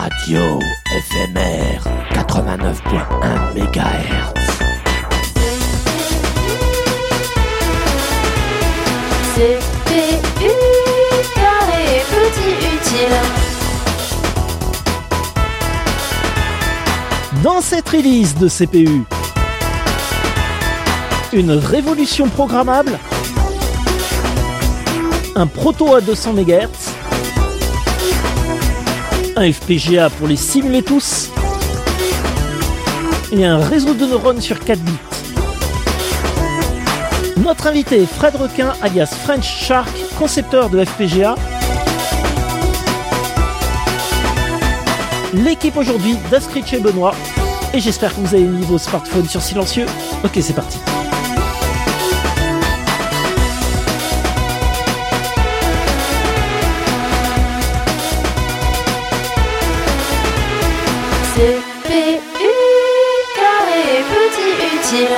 Radio éphémère 89.1 MHz. CPU carré petit utile. Dans cette release de CPU, une révolution programmable, un proto à 200 MHz, un FPGA pour les simuler tous, et un réseau de neurones sur 4 bits. Notre invité est Fred Requin, alias French Shark, concepteur de FPGA. L'équipe aujourd'hui d'Ascritch et Benoît. Et j'espère que vous avez mis vos smartphones sur silencieux. Ok, c'est parti. CPU carré petit utile.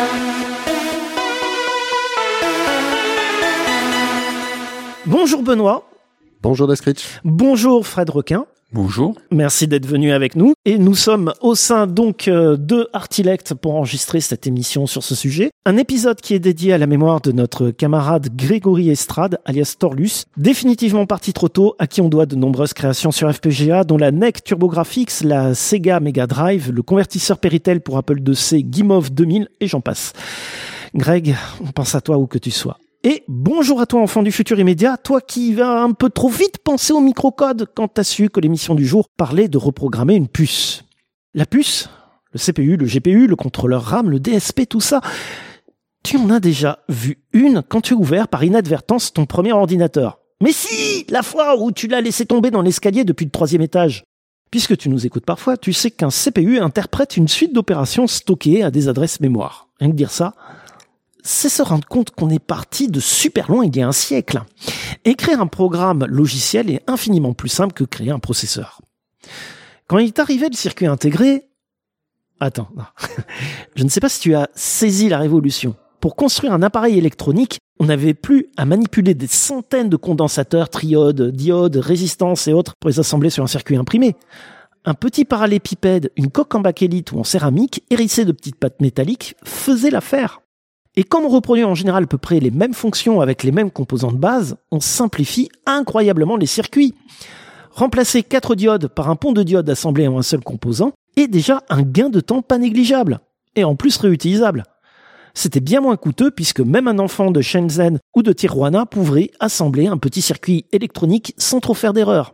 Bonjour Benoît. Bonjour Dascritch. Bonjour Fred Requin. Bonjour. Merci d'être venu avec nous. Et nous sommes au sein donc de Artilect pour enregistrer cette émission sur ce sujet. Un épisode qui est dédié à la mémoire de notre camarade Grégory Estrade, alias Torlus, définitivement parti trop tôt, à qui on doit de nombreuses créations sur FPGA, dont la NEC TurboGrafx, la Sega Mega Drive, le convertisseur Péritel pour Apple IIc, Guimauve 2000, et j'en passe. Greg, on pense à toi où que tu sois. Et bonjour à toi, enfant du futur immédiat, toi qui vas un peu trop vite penser au microcode quand t'as su que l'émission du jour parlait de reprogrammer une puce. La puce, le CPU, le GPU, le contrôleur RAM, le DSP, tout ça, tu en as déjà vu une quand tu as ouvert par inadvertance ton premier ordinateur. Mais si, la fois où tu l'as laissé tomber dans l'escalier depuis le 3e étage. Puisque tu nous écoutes parfois, tu sais qu'un CPU interprète une suite d'opérations stockées à des adresses mémoire. Rien que dire ça, c'est se rendre compte qu'on est parti de super loin il y a un siècle. Écrire un programme logiciel est infiniment plus simple que créer un processeur. Quand il est arrivé le circuit intégré... Attends, non. Je ne sais pas si tu as saisi la révolution. Pour construire un appareil électronique, on n'avait plus à manipuler des centaines de condensateurs, triodes, diodes, résistances et autres pour les assembler sur un circuit imprimé. Un petit parallélépipède, une coque en bakélite ou en céramique, hérissée de petites pattes métalliques, faisait l'affaire. Et comme on reproduit en général à peu près les mêmes fonctions avec les mêmes composants de base, on simplifie incroyablement les circuits. Remplacer 4 diodes par un pont de diodes assemblé en un seul composant est déjà un gain de temps pas négligeable, et en plus réutilisable. C'était bien moins coûteux puisque même un enfant de Shenzhen ou de Tijuana pourrait assembler un petit circuit électronique sans trop faire d'erreur.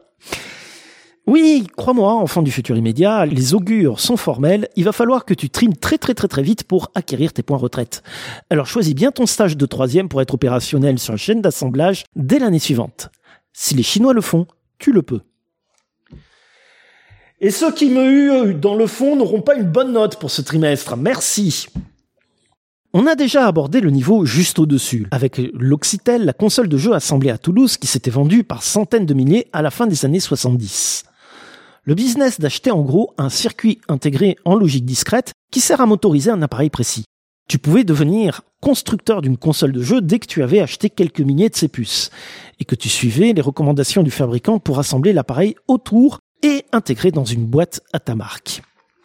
Oui, crois-moi, enfant du futur immédiat, les augures sont formels, il va falloir que tu trimes très vite pour acquérir tes points retraite. Alors choisis bien ton stage de 3e pour être opérationnel sur la chaîne d'assemblage dès l'année suivante. Si les Chinois le font, tu le peux. Et ceux qui me huent dans le fond n'auront pas une bonne note pour ce trimestre, merci. On a déjà abordé le niveau juste au-dessus, avec l'Oxytel, la console de jeu assemblée à Toulouse qui s'était vendue par centaines de milliers à la fin des années 70. Le business d'acheter en gros un circuit intégré en logique discrète qui sert à motoriser un appareil précis. Tu pouvais devenir constructeur d'une console de jeu dès que tu avais acheté quelques milliers de ces puces et que tu suivais les recommandations du fabricant pour assembler l'appareil autour et intégrer dans une boîte à ta marque.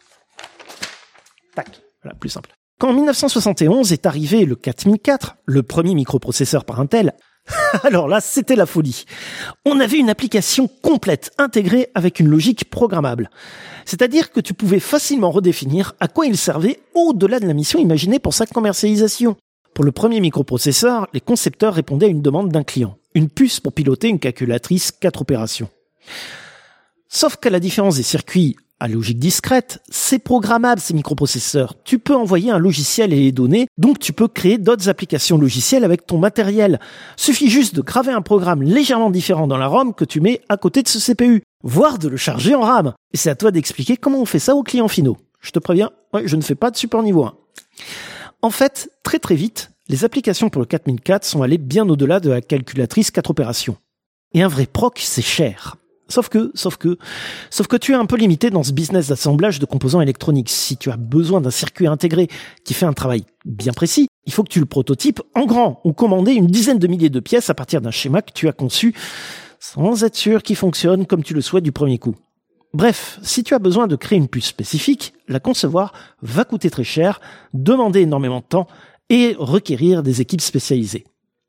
Tac, voilà, plus simple. Quand en 1971 est arrivé le 4004, le premier microprocesseur par Intel, alors là, c'était la folie. On avait une application complète, intégrée avec une logique programmable. C'est-à-dire que tu pouvais facilement redéfinir à quoi il servait au-delà de la mission imaginée pour sa commercialisation. Pour le premier microprocesseur, les concepteurs répondaient à une demande d'un client. Une puce pour piloter une calculatrice 4 opérations. Sauf qu'à la différence des circuits à logique discrète, c'est programmable ces microprocesseurs. Tu peux envoyer un logiciel et les données, donc tu peux créer d'autres applications logicielles avec ton matériel. Suffit juste de graver un programme légèrement différent dans la ROM que tu mets à côté de ce CPU, voire de le charger en RAM. Et c'est à toi d'expliquer comment on fait ça aux clients finaux. Je te préviens, je ne fais pas de support niveau 1. En fait, très vite, les applications pour le 4004 sont allées bien au-delà de la calculatrice 4 opérations. Et un vrai proc, c'est cher. Sauf que tu es un peu limité dans ce business d'assemblage de composants électroniques. Si tu as besoin d'un circuit intégré qui fait un travail bien précis, il faut que tu le prototypes en grand ou commander une dizaine de milliers de pièces à partir d'un schéma que tu as conçu sans être sûr qu'il fonctionne comme tu le souhaites du premier coup. Bref, si tu as besoin de créer une puce spécifique, la concevoir va coûter très cher, demander énormément de temps et requérir des équipes spécialisées.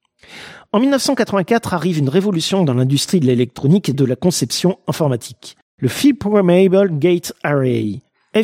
En 1984 arrive une révolution dans l'industrie de l'électronique et de la conception informatique. Le Field Programmable Gate Array,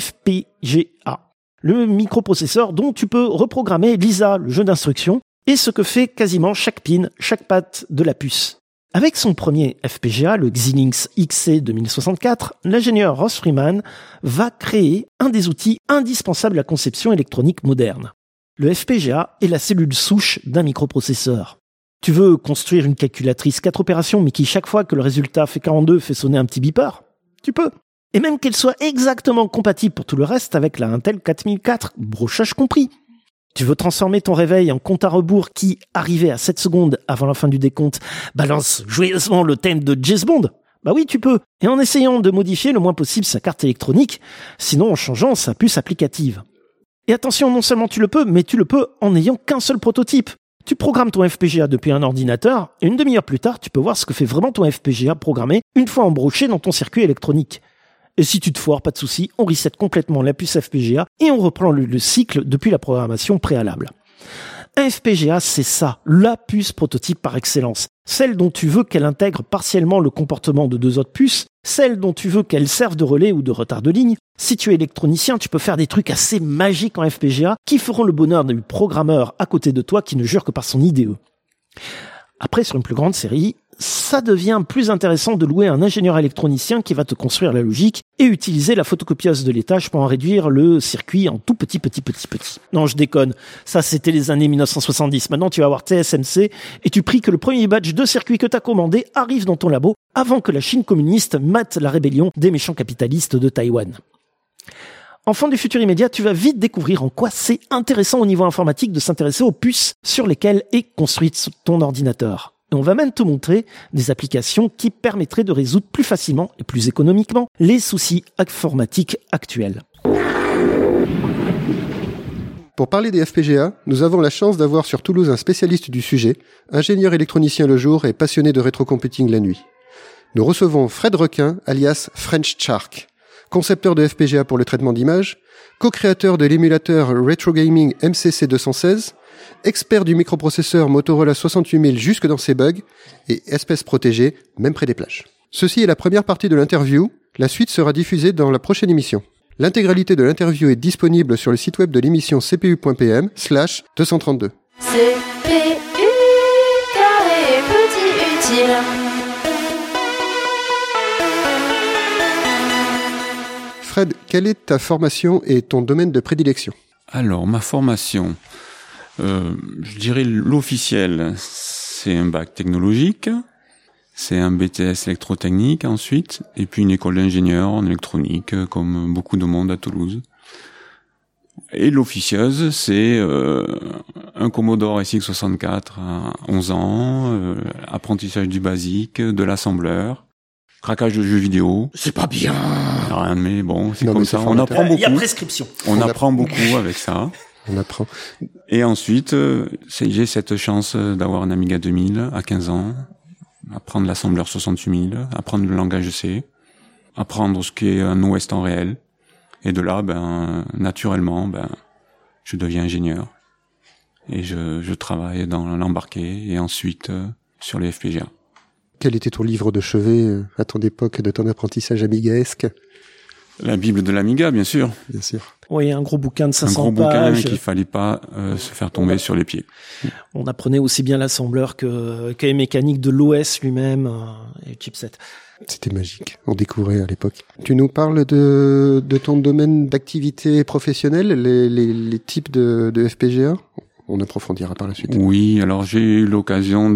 FPGA. Le microprocesseur dont tu peux reprogrammer Lisa, le jeu d'instructions, et ce que fait quasiment chaque pin, chaque patte de la puce. Avec son premier FPGA, le Xilinx XC 2064, l'ingénieur Ross Freeman va créer un des outils indispensables à la conception électronique moderne. Le FPGA est la cellule souche d'un microprocesseur. Tu veux construire une calculatrice 4 opérations, mais qui chaque fois que le résultat fait 42 fait sonner un petit beeper? Tu peux. Et même qu'elle soit exactement compatible pour tout le reste avec la Intel 4004, brochage compris. Tu veux transformer ton réveil en compte à rebours qui, arrivé à 7 secondes avant la fin du décompte, balance joyeusement le thème de James Bond? Bah oui, tu peux. Et en essayant de modifier le moins possible sa carte électronique, sinon en changeant sa puce applicative. Et attention, non seulement tu le peux, mais tu le peux en n'ayant qu'un seul prototype. Tu programmes ton FPGA depuis un ordinateur, et une demi-heure plus tard, tu peux voir ce que fait vraiment ton FPGA programmé une fois embroché dans ton circuit électronique. Et si tu te foires, pas de souci, on reset complètement la puce FPGA et on reprend le cycle depuis la programmation préalable. Un FPGA, c'est ça, la puce prototype par excellence. Celle dont tu veux qu'elle intègre partiellement le comportement de 2 autres puces, celle dont tu veux qu'elle serve de relais ou de retard de ligne. Si tu es électronicien, tu peux faire des trucs assez magiques en FPGA qui feront le bonheur du programmeur à côté de toi qui ne jure que par son IDE. Après, sur une plus grande série, ça devient plus intéressant de louer un ingénieur électronicien qui va te construire la logique et utiliser la photocopieuse de l'étage pour en réduire le circuit en tout petit. Non, je déconne. Ça, c'était les années 1970. Maintenant, tu vas avoir TSMC et tu pries que le premier batch de circuits que t'as commandé arrive dans ton labo avant que la Chine communiste mate la rébellion des méchants capitalistes de Taïwan. Enfant du futur immédiat, tu vas vite découvrir en quoi c'est intéressant au niveau informatique de s'intéresser aux puces sur lesquelles est construite ton ordinateur. Et on va même te montrer des applications qui permettraient de résoudre plus facilement et plus économiquement les soucis informatiques actuels. Pour parler des FPGA, nous avons la chance d'avoir sur Toulouse un spécialiste du sujet, ingénieur électronicien le jour et passionné de rétrocomputing la nuit. Nous recevons Fred Requin, alias French Shark, concepteur de FPGA pour le traitement d'images, co-créateur de l'émulateur Retro Gaming MCC 216, expert du microprocesseur Motorola 68000 jusque dans ses bugs, et espèce protégée, même près des plages. Ceci est la première partie de l'interview, la suite sera diffusée dans la prochaine émission. L'intégralité de l'interview est disponible sur le site web de l'émission cpu.pm/232. CPU, carré, petit utile. Fred, quelle est ta formation et ton domaine de prédilection? Alors, ma formation, je dirais l'officiel, c'est un bac technologique, c'est un BTS électrotechnique ensuite, et puis une école d'ingénieur en électronique, comme beaucoup de monde à Toulouse. Et l'officieuse, c'est un Commodore SX64 à 11 ans, apprentissage du basique, de l'assembleur, craquage de jeux vidéo. C'est pas bien. Rien, mais bon, c'est Non, comme mais ça. c'est On apprend beaucoup. Il y a prescription. On apprend beaucoup avec ça. On apprend. Et ensuite, j'ai cette chance d'avoir un Amiga 2000 à 15 ans, apprendre l'assembleur 68000, apprendre le langage C, apprendre ce qu'est un OS temps réel. Et de là, naturellement, je deviens ingénieur. Et je travaille dans l'embarqué et ensuite sur les FPGA. Quel était ton livre de chevet à ton époque de ton apprentissage amigaesque? La Bible de l'Amiga, bien sûr. Bien sûr. Oui, un gros bouquin de 500 Un gros pages. bouquin qu'il fallait pas se faire tomber sur les pieds. On apprenait aussi bien l'assembleur que les mécaniques de l'OS lui-même et le chipset. C'était magique. On découvrait à l'époque. Tu nous parles de ton domaine d'activité professionnelle, les types de FPGA? On approfondira par la suite. Oui, alors j'ai eu l'occasion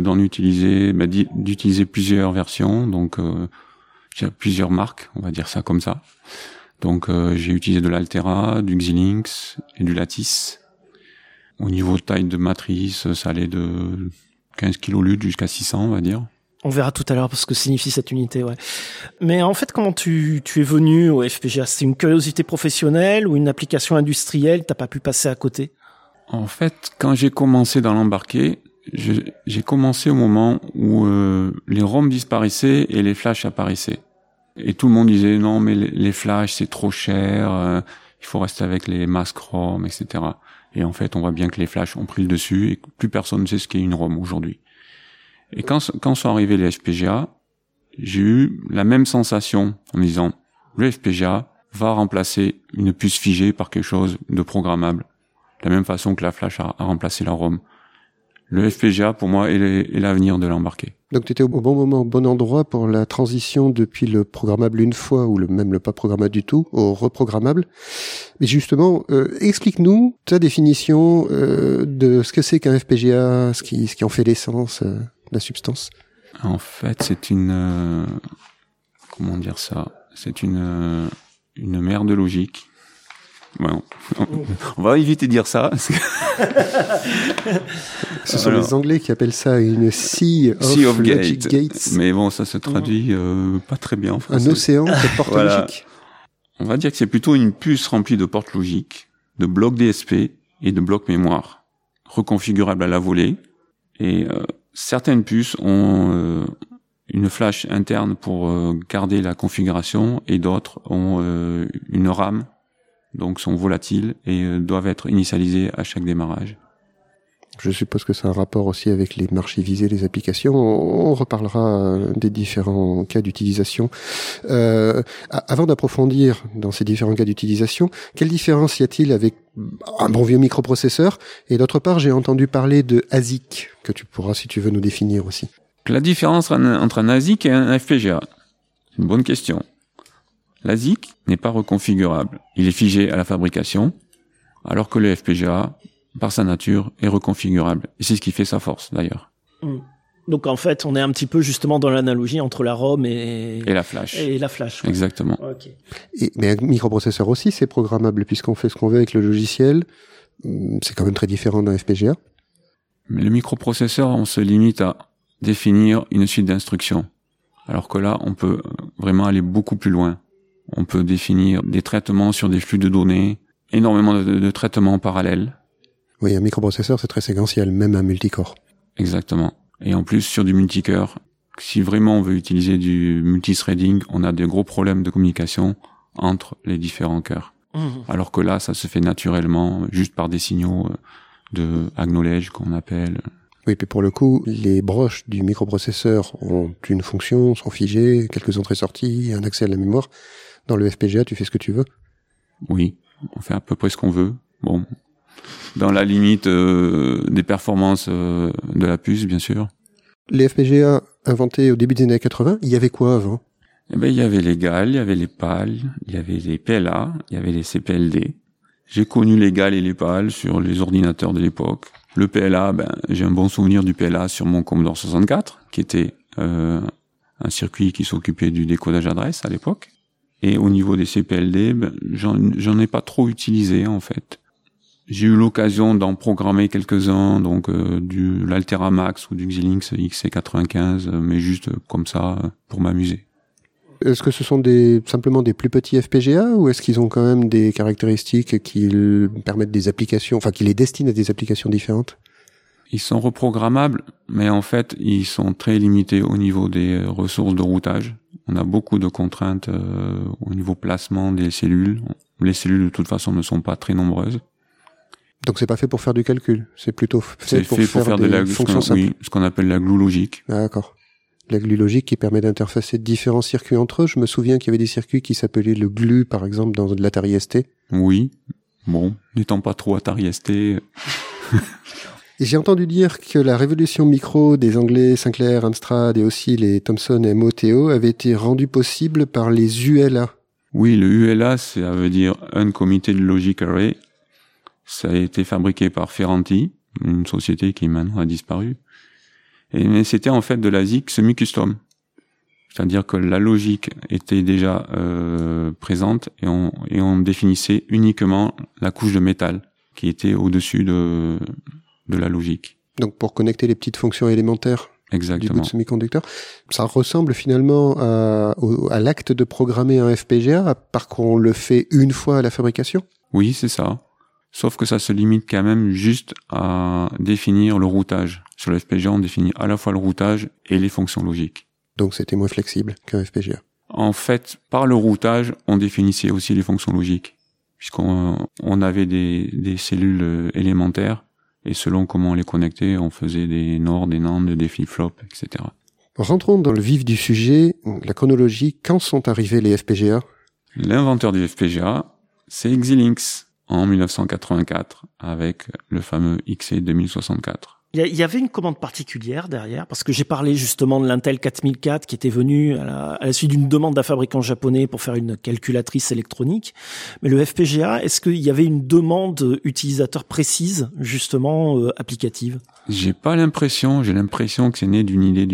d'utiliser plusieurs versions, donc j'ai plusieurs marques, on va dire ça comme ça. Donc j'ai utilisé de l'Altera, du Xilinx et du Lattice. Au niveau de taille de matrice, ça allait de 15 kilolutres jusqu'à 600, on va dire. On verra tout à l'heure ce que signifie cette unité, ouais. Mais en fait, comment tu es venu au FPGA? C'est une curiosité professionnelle ou une application industrielle? T'as pas pu passer à côté? En fait, quand j'ai commencé dans l'embarqué, j'ai commencé au moment où les ROM disparaissaient et les flashs apparaissaient. Et tout le monde disait non, mais les flashs c'est trop cher, il faut rester avec les masques ROM, etc. Et en fait, on voit bien que les flashs ont pris le dessus et que plus personne ne sait ce qu'est une ROM aujourd'hui. Et quand sont arrivés les FPGA, j'ai eu la même sensation en me disant le FPGA va remplacer une puce figée par quelque chose de programmable, de la même façon que la flash a remplacé la ROM. Le FPGA, pour moi, est l'avenir de l'embarqué. Donc tu étais au bon moment, au bon endroit pour la transition depuis le programmable une fois, ou même le pas programmable du tout, au reprogrammable. Mais justement, explique-nous ta définition de ce que c'est qu'un FPGA, ce qui en fait l'essence, la substance. En fait, c'est une... comment dire ça ? C'est une mer de logique. Bon, on va éviter de dire ça. Ce sont les Anglais qui appellent ça une sea of logic gates. Mais bon, ça se traduit pas très bien en français. Un océan de portes logiques. On va dire que c'est plutôt une puce remplie de portes logiques, de blocs DSP et de blocs mémoire, reconfigurables à la volée. Et certaines puces ont une flash interne pour garder la configuration et d'autres ont une RAM, donc sont volatiles et doivent être initialisées à chaque démarrage. Je suppose que c'est un rapport aussi avec les marchivisés, les applications. On reparlera des différents cas d'utilisation. Avant d'approfondir dans ces différents cas d'utilisation, quelle différence y a-t-il avec un bon vieux microprocesseur ? Et d'autre part, j'ai entendu parler de ASIC, que tu pourras, si tu veux, nous définir aussi. La différence entre un ASIC et un FPGA, c'est une bonne question. L'ASIC n'est pas reconfigurable. Il est figé à la fabrication, alors que le FPGA, par sa nature, est reconfigurable. Et c'est ce qui fait sa force, d'ailleurs. Donc, en fait, on est un petit peu justement dans l'analogie entre la ROM et la flash. Et la flash. Ouais. Exactement. Okay. Mais un microprocesseur aussi, c'est programmable, puisqu'on fait ce qu'on veut avec le logiciel. C'est quand même très différent d'un FPGA. Mais le microprocesseur, on se limite à définir une suite d'instructions. Alors que là, on peut vraiment aller beaucoup plus loin. On peut définir des traitements sur des flux de données, énormément de traitements en parallèle. Oui, un microprocesseur, c'est très séquentiel, même un multicore. Exactement. Et en plus, sur du multicœur, si vraiment on veut utiliser du multithreading, on a des gros problèmes de communication entre les différents cœurs. Alors que là, ça se fait naturellement, juste par des signaux de acknowledge qu'on appelle. Oui, puis pour le coup, les broches du microprocesseur ont une fonction, sont figées, quelques entrées-sorties, un accès à la mémoire. Dans le FPGA, tu fais ce que tu veux? Oui, on fait à peu près ce qu'on veut. Bon, dans la limite des performances de la puce, bien sûr. Les FPGA inventés au début des années 80, il y avait quoi avant? Eh ben, il y avait les GAL, il y avait les PAL, il y avait les PLA, il y avait les CPLD. J'ai connu les GAL et les PAL sur les ordinateurs de l'époque. Le PLA, j'ai un bon souvenir du PLA sur mon Commodore 64, qui était un circuit qui s'occupait du décodage adresse à l'époque. Et au niveau des CPLD, j'en ai pas trop utilisé en fait. J'ai eu l'occasion d'en programmer quelques-uns, donc du l'Altera Max ou du Xilinx XC95, mais juste comme ça pour m'amuser. Est-ce que ce sont simplement des plus petits FPGA ou est-ce qu'ils ont quand même des caractéristiques qui permettent des applications, enfin qui les destinent à des applications différentes? Ils sont reprogrammables, mais en fait, ils sont très limités au niveau des ressources de routage. On a beaucoup de contraintes au niveau placement des cellules. Les cellules, de toute façon, ne sont pas très nombreuses. Donc c'est pas fait pour faire du calcul, c'est plutôt fait pour faire de des la fonctions simples. Oui, ce qu'on appelle la glue logique. Ah, d'accord. La glue logique qui permet d'interfacer différents circuits entre eux. Je me souviens qu'il y avait des circuits qui s'appelaient le glue, par exemple, dans de l'Atari ST. Oui. Bon, n'étant pas trop Atari ST. Et j'ai entendu dire que la révolution micro des Anglais Sinclair, Amstrad et aussi les Thomson MOTO avait été rendue possible par les ULA. Oui, le ULA, ça veut dire Uncommitted Logic Array. Ça a été fabriqué par Ferranti, une société qui maintenant a disparu. Mais c'était en fait de l'ASIC semi-custom. C'est-à-dire que la logique était déjà présente et on définissait uniquement la couche de métal qui était au-dessus de la logique. Donc pour connecter les petites fonctions élémentaires. Exactement. Du bout de semi-conducteur. Ça ressemble finalement à l'acte de programmer un FPGA, à part qu'on le fait une fois à la fabrication? Oui, c'est ça. Sauf que ça se limite quand même juste à définir le routage. Sur le FPGA, on définit à la fois le routage et les fonctions logiques. Donc c'était moins flexible qu'un FPGA. En fait, par le routage, on définissait aussi les fonctions logiques, puisqu'on avait des cellules élémentaires, et selon comment on les connectait, on faisait des NOR, des NAND, des flip-flops, etc. Rentrons dans le vif du sujet, la chronologie. Quand sont arrivés les FPGA ? L'inventeur du FPGA, c'est Xilinx, en 1984, avec le fameux XE2064. Il y avait une commande particulière derrière, parce que j'ai parlé justement de l'Intel 4004 qui était venu à la suite d'une demande d'un fabricant japonais pour faire une calculatrice électronique. Mais le FPGA, est-ce qu'il y avait une demande utilisateur précise, justement, applicative ? J'ai l'impression que c'est né d'une idée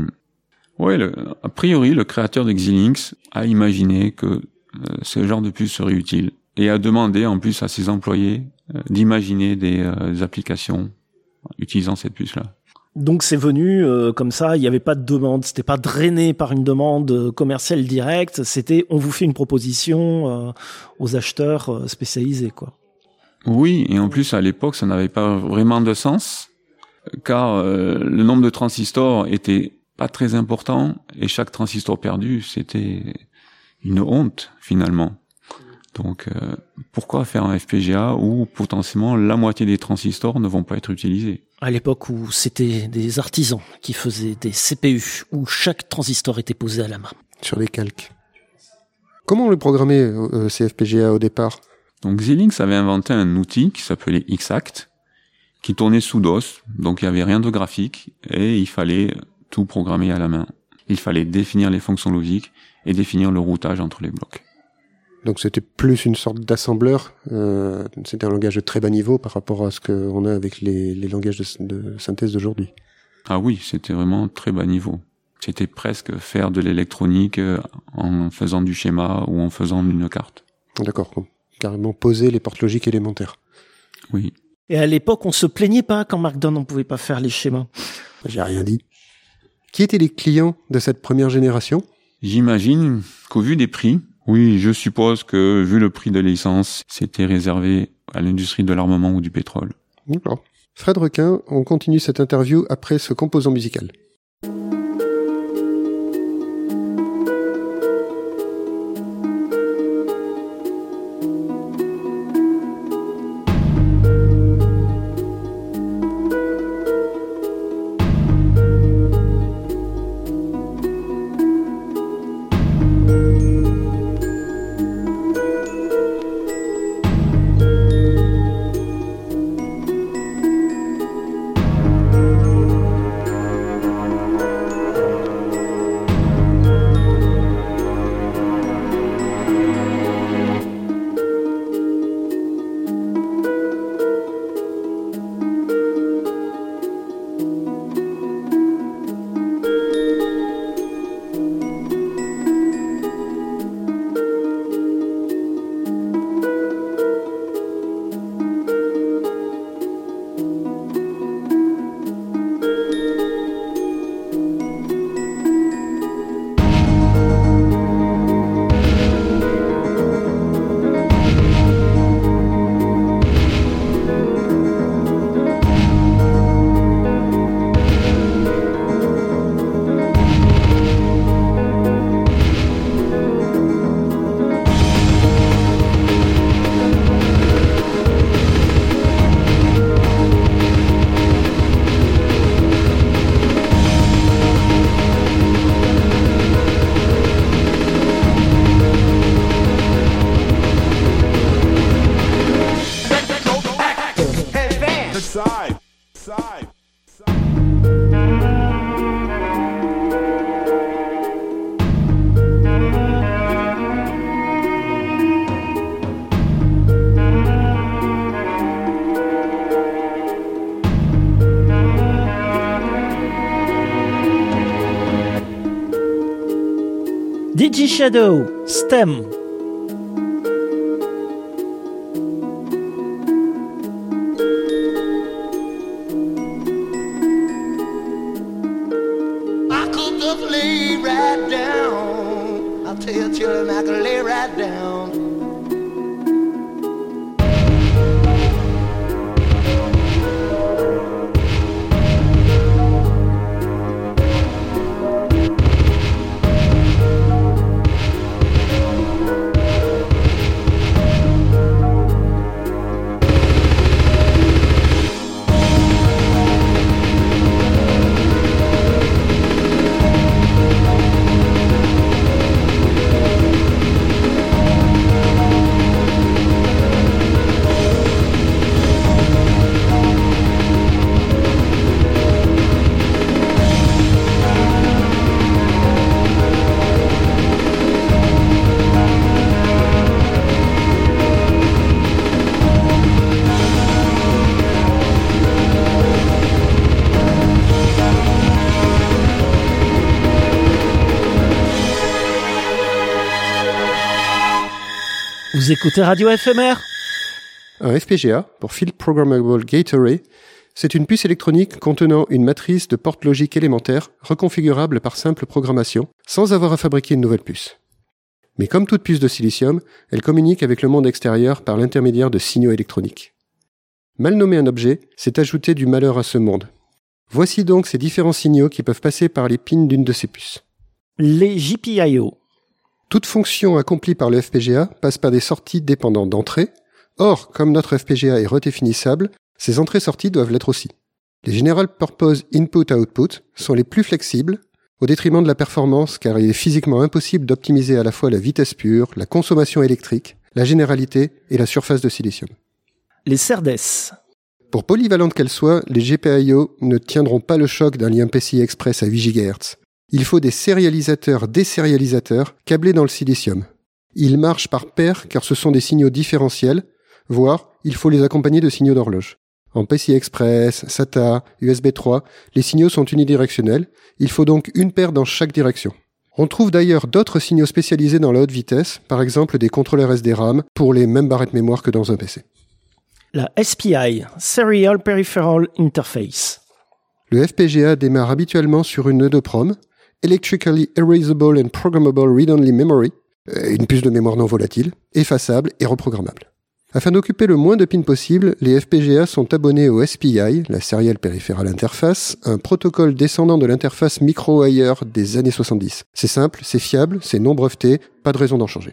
a priori, le créateur de Xilinx a imaginé que ce genre de puce serait utile et a demandé en plus à ses employés d'imaginer des applications utilisant cette puce-là. Donc c'est venu comme ça, il n'y avait pas de demande, c'était pas drainé par une demande commerciale directe, c'était on vous fait une proposition aux acheteurs spécialisés, quoi. Oui, et en plus à l'époque ça n'avait pas vraiment de sens, car le nombre de transistors était pas très important, et chaque transistor perdu c'était une honte finalement. Donc, pourquoi faire un FPGA où potentiellement la moitié des transistors ne vont pas être utilisés ? À l'époque où c'était des artisans qui faisaient des CPU, où chaque transistor était posé à la main. Sur des calques. Comment on le programmait, ces FPGA, au départ ? Donc, Xilinx avait inventé un outil qui s'appelait Exact, qui tournait sous DOS, donc il n'y avait rien de graphique, et il fallait tout programmer à la main. Il fallait définir les fonctions logiques et définir le routage entre les blocs. Donc c'était plus une sorte d'assembleur, c'était un langage de très bas niveau par rapport à ce qu'on a avec les langages de synthèse d'aujourd'hui. Ah oui, c'était vraiment très bas niveau. C'était presque faire de l'électronique en faisant du schéma ou en faisant une carte. D'accord, carrément poser les portes logiques élémentaires. Oui. Et à l'époque, on se plaignait pas quand Markdown on pouvait pas faire les schémas. J'ai rien dit. Qui étaient les clients de cette première génération ? J'imagine qu'au vu des prix, oui, je suppose que, vu le prix de l'essence, c'était réservé à l'industrie de l'armement ou du pétrole. D'accord. Fred Requin, on continue cette interview après ce composant musical. DigiShadow, STEM. I could just lay right down. I'll tell you, children, I could lay right down. Vous écoutez Radio FMR. Un FPGA, pour Field Programmable Gate Array, c'est une puce électronique contenant une matrice de portes logiques élémentaires reconfigurable par simple programmation, sans avoir à fabriquer une nouvelle puce. Mais comme toute puce de silicium, elle communique avec le monde extérieur par l'intermédiaire de signaux électroniques. Mal nommer un objet, c'est ajouter du malheur à ce monde. Voici donc ces différents signaux qui peuvent passer par les pins d'une de ces puces. Les GPIO. Toute fonction accomplie par le FPGA passe par des sorties dépendant d'entrées. Or, comme notre FPGA est redéfinissable, ces entrées-sorties doivent l'être aussi. Les General Purpose Input-Output sont les plus flexibles, au détriment de la performance, car il est physiquement impossible d'optimiser à la fois la vitesse pure, la consommation électrique, la généralité et la surface de silicium. Les CERDES. Pour polyvalentes qu'elles soient, les GPIO ne tiendront pas le choc d'un lien PCI Express à 8 GHz. Il faut des sérialisateurs-désérialisateurs câblés dans le silicium. Ils marchent par paires car ce sont des signaux différentiels, voire il faut les accompagner de signaux d'horloge. En PCI Express, SATA, USB 3, les signaux sont unidirectionnels, il faut donc une paire dans chaque direction. On trouve d'ailleurs d'autres signaux spécialisés dans la haute vitesse, par exemple des contrôleurs SDRAM pour les mêmes barrettes mémoire que dans un PC. La SPI, Serial Peripheral Interface. Le FPGA démarre habituellement sur une EEPROM, Electrically Erasable and Programmable Read-Only Memory, une puce de mémoire non volatile, effaçable et reprogrammable. Afin d'occuper le moins de pins possible, les FPGA sont abonnés au SPI, la Serial Peripheral Interface, un protocole descendant de l'interface micro-wire des années 70. C'est simple, c'est fiable, c'est non breveté, pas de raison d'en changer.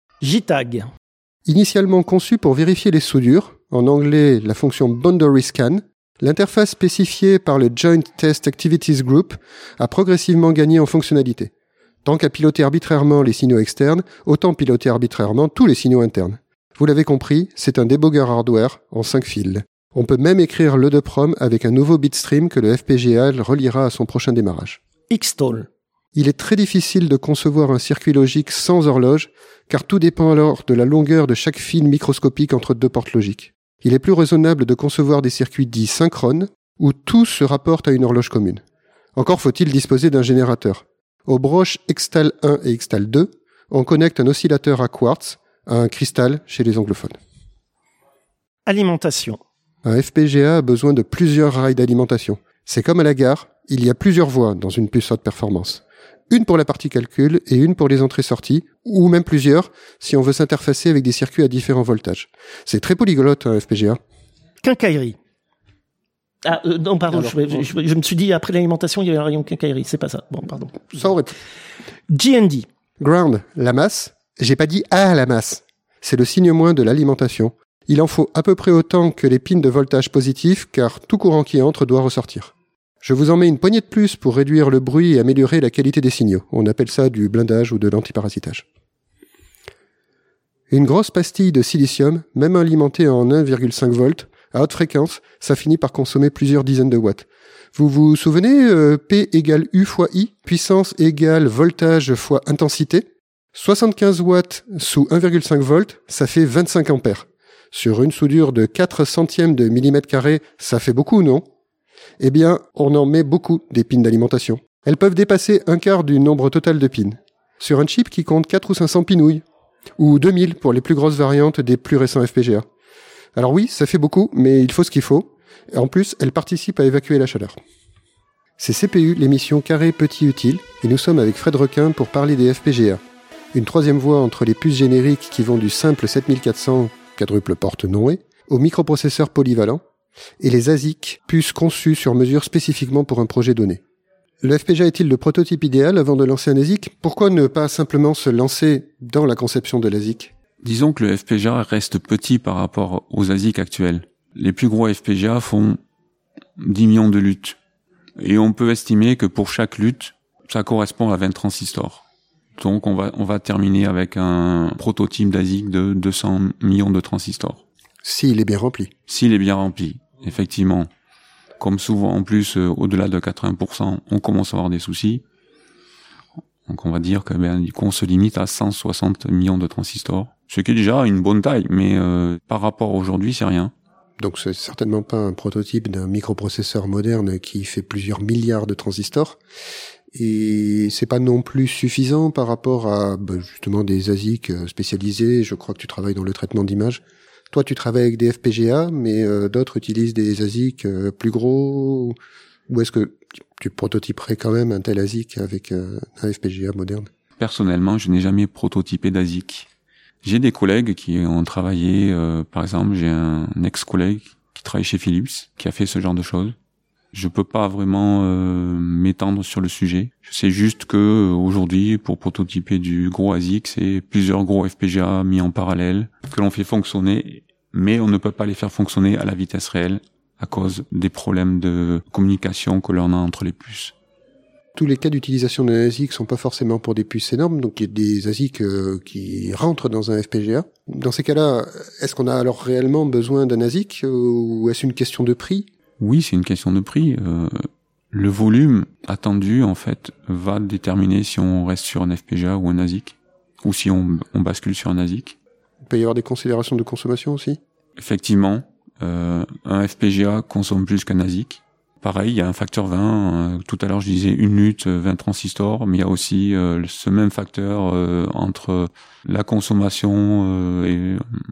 JTAG. Initialement conçu pour vérifier les soudures, en anglais la fonction Boundary Scan, l'interface spécifiée par le Joint Test Activities Group a progressivement gagné en fonctionnalité. Tant qu'à piloter arbitrairement les signaux externes, autant piloter arbitrairement tous les signaux internes. Vous l'avez compris, c'est un débogueur hardware en 5 fils. On peut même écrire l'EEPROM avec un nouveau bitstream que le FPGA reliera à son prochain démarrage. Xtol. Il est très difficile de concevoir un circuit logique sans horloge, car tout dépend alors de la longueur de chaque fil microscopique entre deux portes logiques. Il est plus raisonnable de concevoir des circuits dits synchrones, où tout se rapporte à une horloge commune. Encore faut-il disposer d'un générateur. Aux broches Xtal 1 et Xtal 2, on connecte un oscillateur à quartz, à un cristal chez les anglophones. Alimentation. Un FPGA a besoin de plusieurs rails d'alimentation. C'est comme à la gare, il y a plusieurs voies dans une puce haute performance. Une pour la partie calcul et une pour les entrées-sorties, ou même plusieurs si on veut s'interfacer avec des circuits à différents voltages. C'est très polyglotte un FPGA. Quincaillerie. Ah, non, pardon, Alors, je me suis dit, après l'alimentation, il y avait un rayon quincaillerie. C'est pas ça. Bon, pardon. Ça aurait pu. GND. Ground, la masse. J'ai pas dit la masse. C'est le signe moins de l'alimentation. Il en faut à peu près autant que les pins de voltage positif, car tout courant qui entre doit ressortir. Je vous en mets une poignée de plus pour réduire le bruit et améliorer la qualité des signaux. On appelle ça du blindage ou de l'antiparasitage. Une grosse pastille de silicium, même alimentée en 1,5 volts, à haute fréquence, ça finit par consommer plusieurs dizaines de watts. Vous vous souvenez, P égale U fois I, puissance égale voltage fois intensité. 75 watts sous 1,5 volts, ça fait 25 ampères. Sur une soudure de 4 centièmes de millimètre carré, ça fait beaucoup, non ? Eh bien, on en met beaucoup des pins d'alimentation. Elles peuvent dépasser un quart du nombre total de pins. Sur un chip qui compte 4 ou 500 pinouilles. Ou 2000 pour les plus grosses variantes des plus récents FPGA. Alors oui, ça fait beaucoup, mais il faut ce qu'il faut. Et en plus, elles participent à évacuer la chaleur. C'est CPU, l'émission Carré Petit Utile, et nous sommes avec Fred Requin pour parler des FPGA. Une troisième voie entre les puces génériques qui vont du simple 7400, quadruple porte non-E, au microprocesseur polyvalent, et les ASIC, puces conçues sur mesure spécifiquement pour un projet donné. Le FPGA est-il le prototype idéal avant de lancer un ASIC ? Pourquoi ne pas simplement se lancer dans la conception de l'ASIC ? Disons que le FPGA reste petit par rapport aux ASIC actuels. Les plus gros FPGA font 10 millions de luttes. Et on peut estimer que pour chaque lutte, ça correspond à 20 transistors. Donc on va terminer avec un prototype d'ASIC de 200 millions de transistors. S'il est bien rempli. S'il est bien rempli, effectivement. Comme souvent en plus, au-delà de 80%, on commence à avoir des soucis. Donc on va dire que du coup on se limite à 160 millions de transistors. Ce qui est déjà une bonne taille, mais par rapport à aujourd'hui, c'est rien. Donc c'est certainement pas un prototype d'un microprocesseur moderne qui fait plusieurs milliards de transistors, Et c'est pas non plus suffisant par rapport à justement des ASIC spécialisés. Je crois que tu travailles dans le traitement d'images. Toi, tu travailles avec des FPGA, mais d'autres utilisent des ASIC plus gros. Ou est-ce que tu prototyperais quand même un tel ASIC avec un FPGA moderne? Personnellement, je n'ai jamais prototypé d'ASIC. J'ai des collègues qui ont travaillé, par exemple, j'ai un ex-collègue qui travaille chez Philips, qui a fait ce genre de choses. Je peux pas vraiment m'étendre sur le sujet. Je sais juste que aujourd'hui, pour prototyper du gros ASIC, c'est plusieurs gros FPGA mis en parallèle que l'on fait fonctionner, mais on ne peut pas les faire fonctionner à la vitesse réelle à cause des problèmes de communication que l'on a entre les puces. Tous les cas d'utilisation d'un ASIC sont pas forcément pour des puces énormes, donc il y a des ASIC qui rentrent dans un FPGA. Dans ces cas-là, est-ce qu'on a alors réellement besoin d'un ASIC ou est-ce une question de prix? Oui, c'est une question de prix. Le volume attendu, en fait, va déterminer si on reste sur un FPGA ou un ASIC, ou si on bascule sur un ASIC. Il peut y avoir des considérations de consommation aussi? Effectivement, un FPGA consomme plus qu'un ASIC. Pareil, il y a un facteur 20. Tout à l'heure, je disais 1 lutte, 20 transistors, mais il y a aussi ce même facteur entre la consommation et...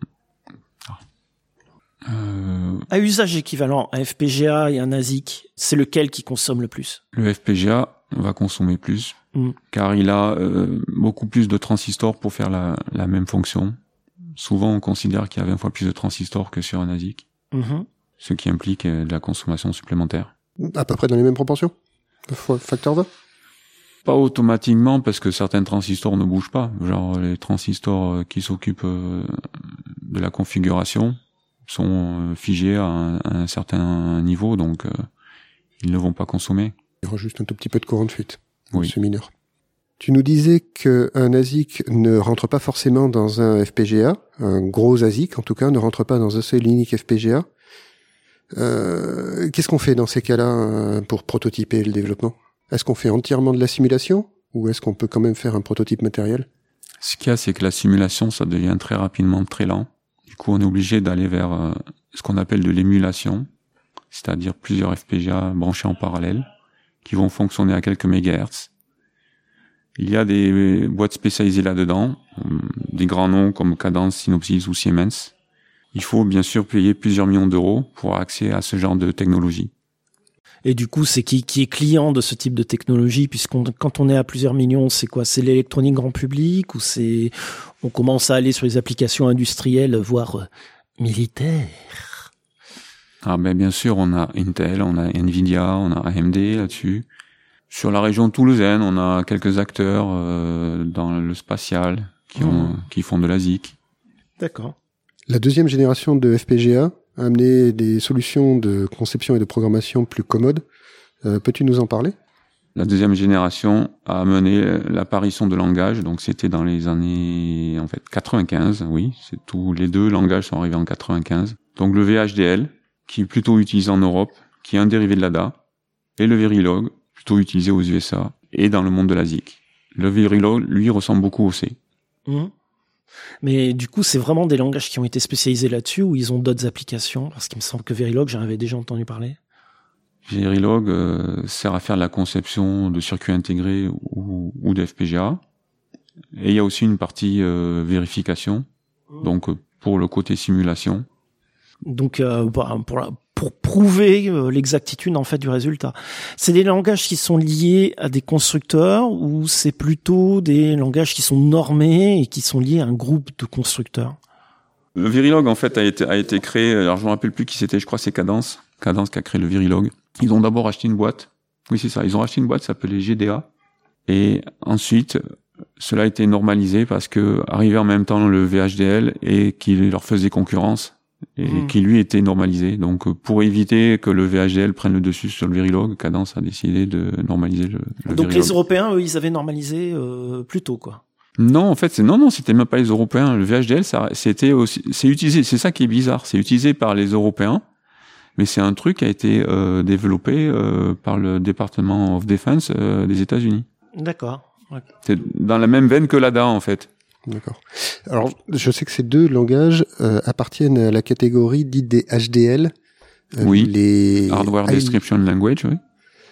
À usage équivalent, un FPGA et un ASIC, c'est lequel qui consomme le plus? Le FPGA va consommer plus, car il a beaucoup plus de transistors pour faire la même fonction. Souvent, on considère qu'il y a 20 fois plus de transistors que sur un ASIC, ce qui implique de la consommation supplémentaire. À peu près dans les mêmes proportions? Facteur 20? Pas automatiquement, parce que certains transistors ne bougent pas. Genre les transistors qui s'occupent de la configuration sont figés à un certain niveau, donc ils ne vont pas consommer. Il y aura juste un tout petit peu de courant de fuite. Oui. C'est mineur. Tu nous disais qu'un ASIC ne rentre pas forcément dans un FPGA. Un gros ASIC, en tout cas, ne rentre pas dans un seul unique FPGA. Qu'est-ce qu'on fait dans ces cas-là pour prototyper le développement? Est-ce qu'on fait entièrement de la simulation ou est-ce qu'on peut quand même faire un prototype matériel? Ce qu'il y a, c'est que la simulation, ça devient très rapidement très lent. Du coup, on est obligé d'aller vers ce qu'on appelle de l'émulation, c'est-à-dire plusieurs FPGA branchés en parallèle qui vont fonctionner à quelques mégahertz. Il y a des boîtes spécialisées là-dedans, des grands noms comme Cadence, Synopsys ou Siemens. Il faut bien sûr payer plusieurs millions d'euros pour avoir accès à ce genre de technologie. Et du coup, c'est qui est client de ce type de technologie, quand on est à plusieurs millions, c'est quoi? C'est l'électronique grand public ou on commence à aller sur les applications industrielles, voire militaires? Ah ben bien sûr, on a Intel, on a Nvidia, on a AMD là-dessus. Sur la région toulousaine, on a quelques acteurs dans le spatial qui font de l'ASIC. D'accord. La deuxième génération de FPGA a amené des solutions de conception et de programmation plus commodes. Peux-tu nous en parler? La deuxième génération a amené l'apparition de langages, donc c'était dans les années 95, oui, c'est tout. Les deux langages sont arrivés en 95. Donc le VHDL, qui est plutôt utilisé en Europe, qui est un dérivé de l'ADA, et le Verilog, plutôt utilisé aux USA et dans le monde de l'ASIC. Le Verilog, lui, ressemble beaucoup au C. Mais du coup, c'est vraiment des langages qui ont été spécialisés là-dessus ou ils ont d'autres applications? Parce qu'il me semble que Verilog, j'en avais déjà entendu parler. Verilog sert à faire de la conception de circuits intégrés ou de FPGA. Et il y a aussi une partie vérification, donc pour le côté simulation. Donc pour prouver l'exactitude en fait du résultat. C'est des langages qui sont liés à des constructeurs ou c'est plutôt des langages qui sont normés et qui sont liés à un groupe de constructeurs? Le Verilog en fait a été créé, alors je me rappelle plus qui c'était, je crois que c'est Cadence qui a créé le Verilog. Ils ont d'abord acheté une boîte. Oui, c'est ça, ils ont acheté une boîte qui s'appelait GDA et ensuite cela a été normalisé parce que arrivait en même temps le VHDL et qui leur faisait concurrence. Et qui lui était normalisé. Donc pour éviter que le VHDL prenne le dessus sur le Verilog, Cadence a décidé de normaliser le Donc Verilog. les Européens, eux, ils avaient normalisé plus tôt, quoi. Non, en fait, c'était même pas les Européens. Le VHDL, c'est utilisé. C'est ça qui est bizarre. C'est utilisé par les Européens, mais c'est un truc qui a été développé par le Department of Defense des États-Unis. D'accord. Ouais. C'est dans la même veine que l'ADA, en fait. D'accord. Alors, je sais que ces deux langages appartiennent à la catégorie dite des HDL. Oui. Les Hardware Description Language, oui.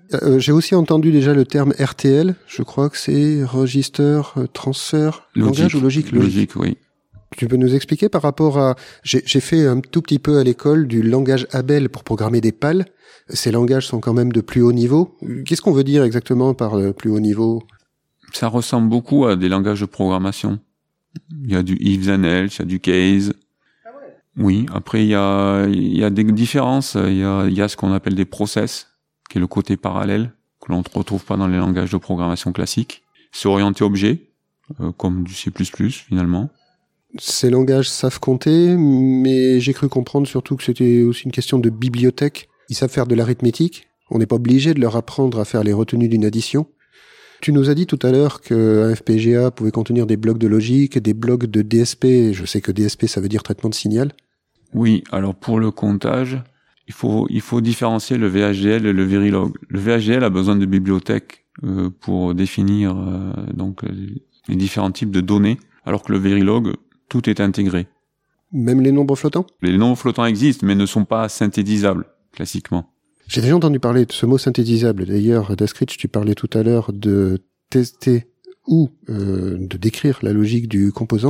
J'ai aussi entendu déjà le terme RTL. Je crois que c'est Register Transfer Langage ou Logique. Logique, oui. Tu peux nous expliquer par rapport à... J'ai fait un tout petit peu à l'école du langage Abel pour programmer des PAL. Ces langages sont quand même de plus haut niveau. Qu'est-ce qu'on veut dire exactement par plus haut niveau? Ça ressemble beaucoup à des langages de programmation. Il y a du if and else, il y a du case. Ah ouais. Oui, après il y a des différences. Il y a ce qu'on appelle des process, qui est le côté parallèle, que l'on ne retrouve pas dans les langages de programmation classiques. C'est orienté objet, comme du C++ finalement. Ces langages savent compter, mais j'ai cru comprendre surtout que c'était aussi une question de bibliothèque. Ils savent faire de l'arithmétique. On n'est pas obligé de leur apprendre à faire les retenues d'une addition. Tu nous as dit tout à l'heure qu'un FPGA pouvait contenir des blocs de logique, des blocs de DSP. Je sais que DSP, ça veut dire traitement de signal. Oui, alors pour le comptage, il faut différencier le VHDL et le Verilog. Le VHDL a besoin de bibliothèques pour définir donc les différents types de données, alors que le Verilog, tout est intégré. Même les nombres flottants? Les nombres flottants existent, mais ne sont pas synthétisables, classiquement. J'ai déjà entendu parler de ce mot synthétisable. D'ailleurs, Daskrich, tu parlais tout à l'heure de tester ou de décrire la logique du composant.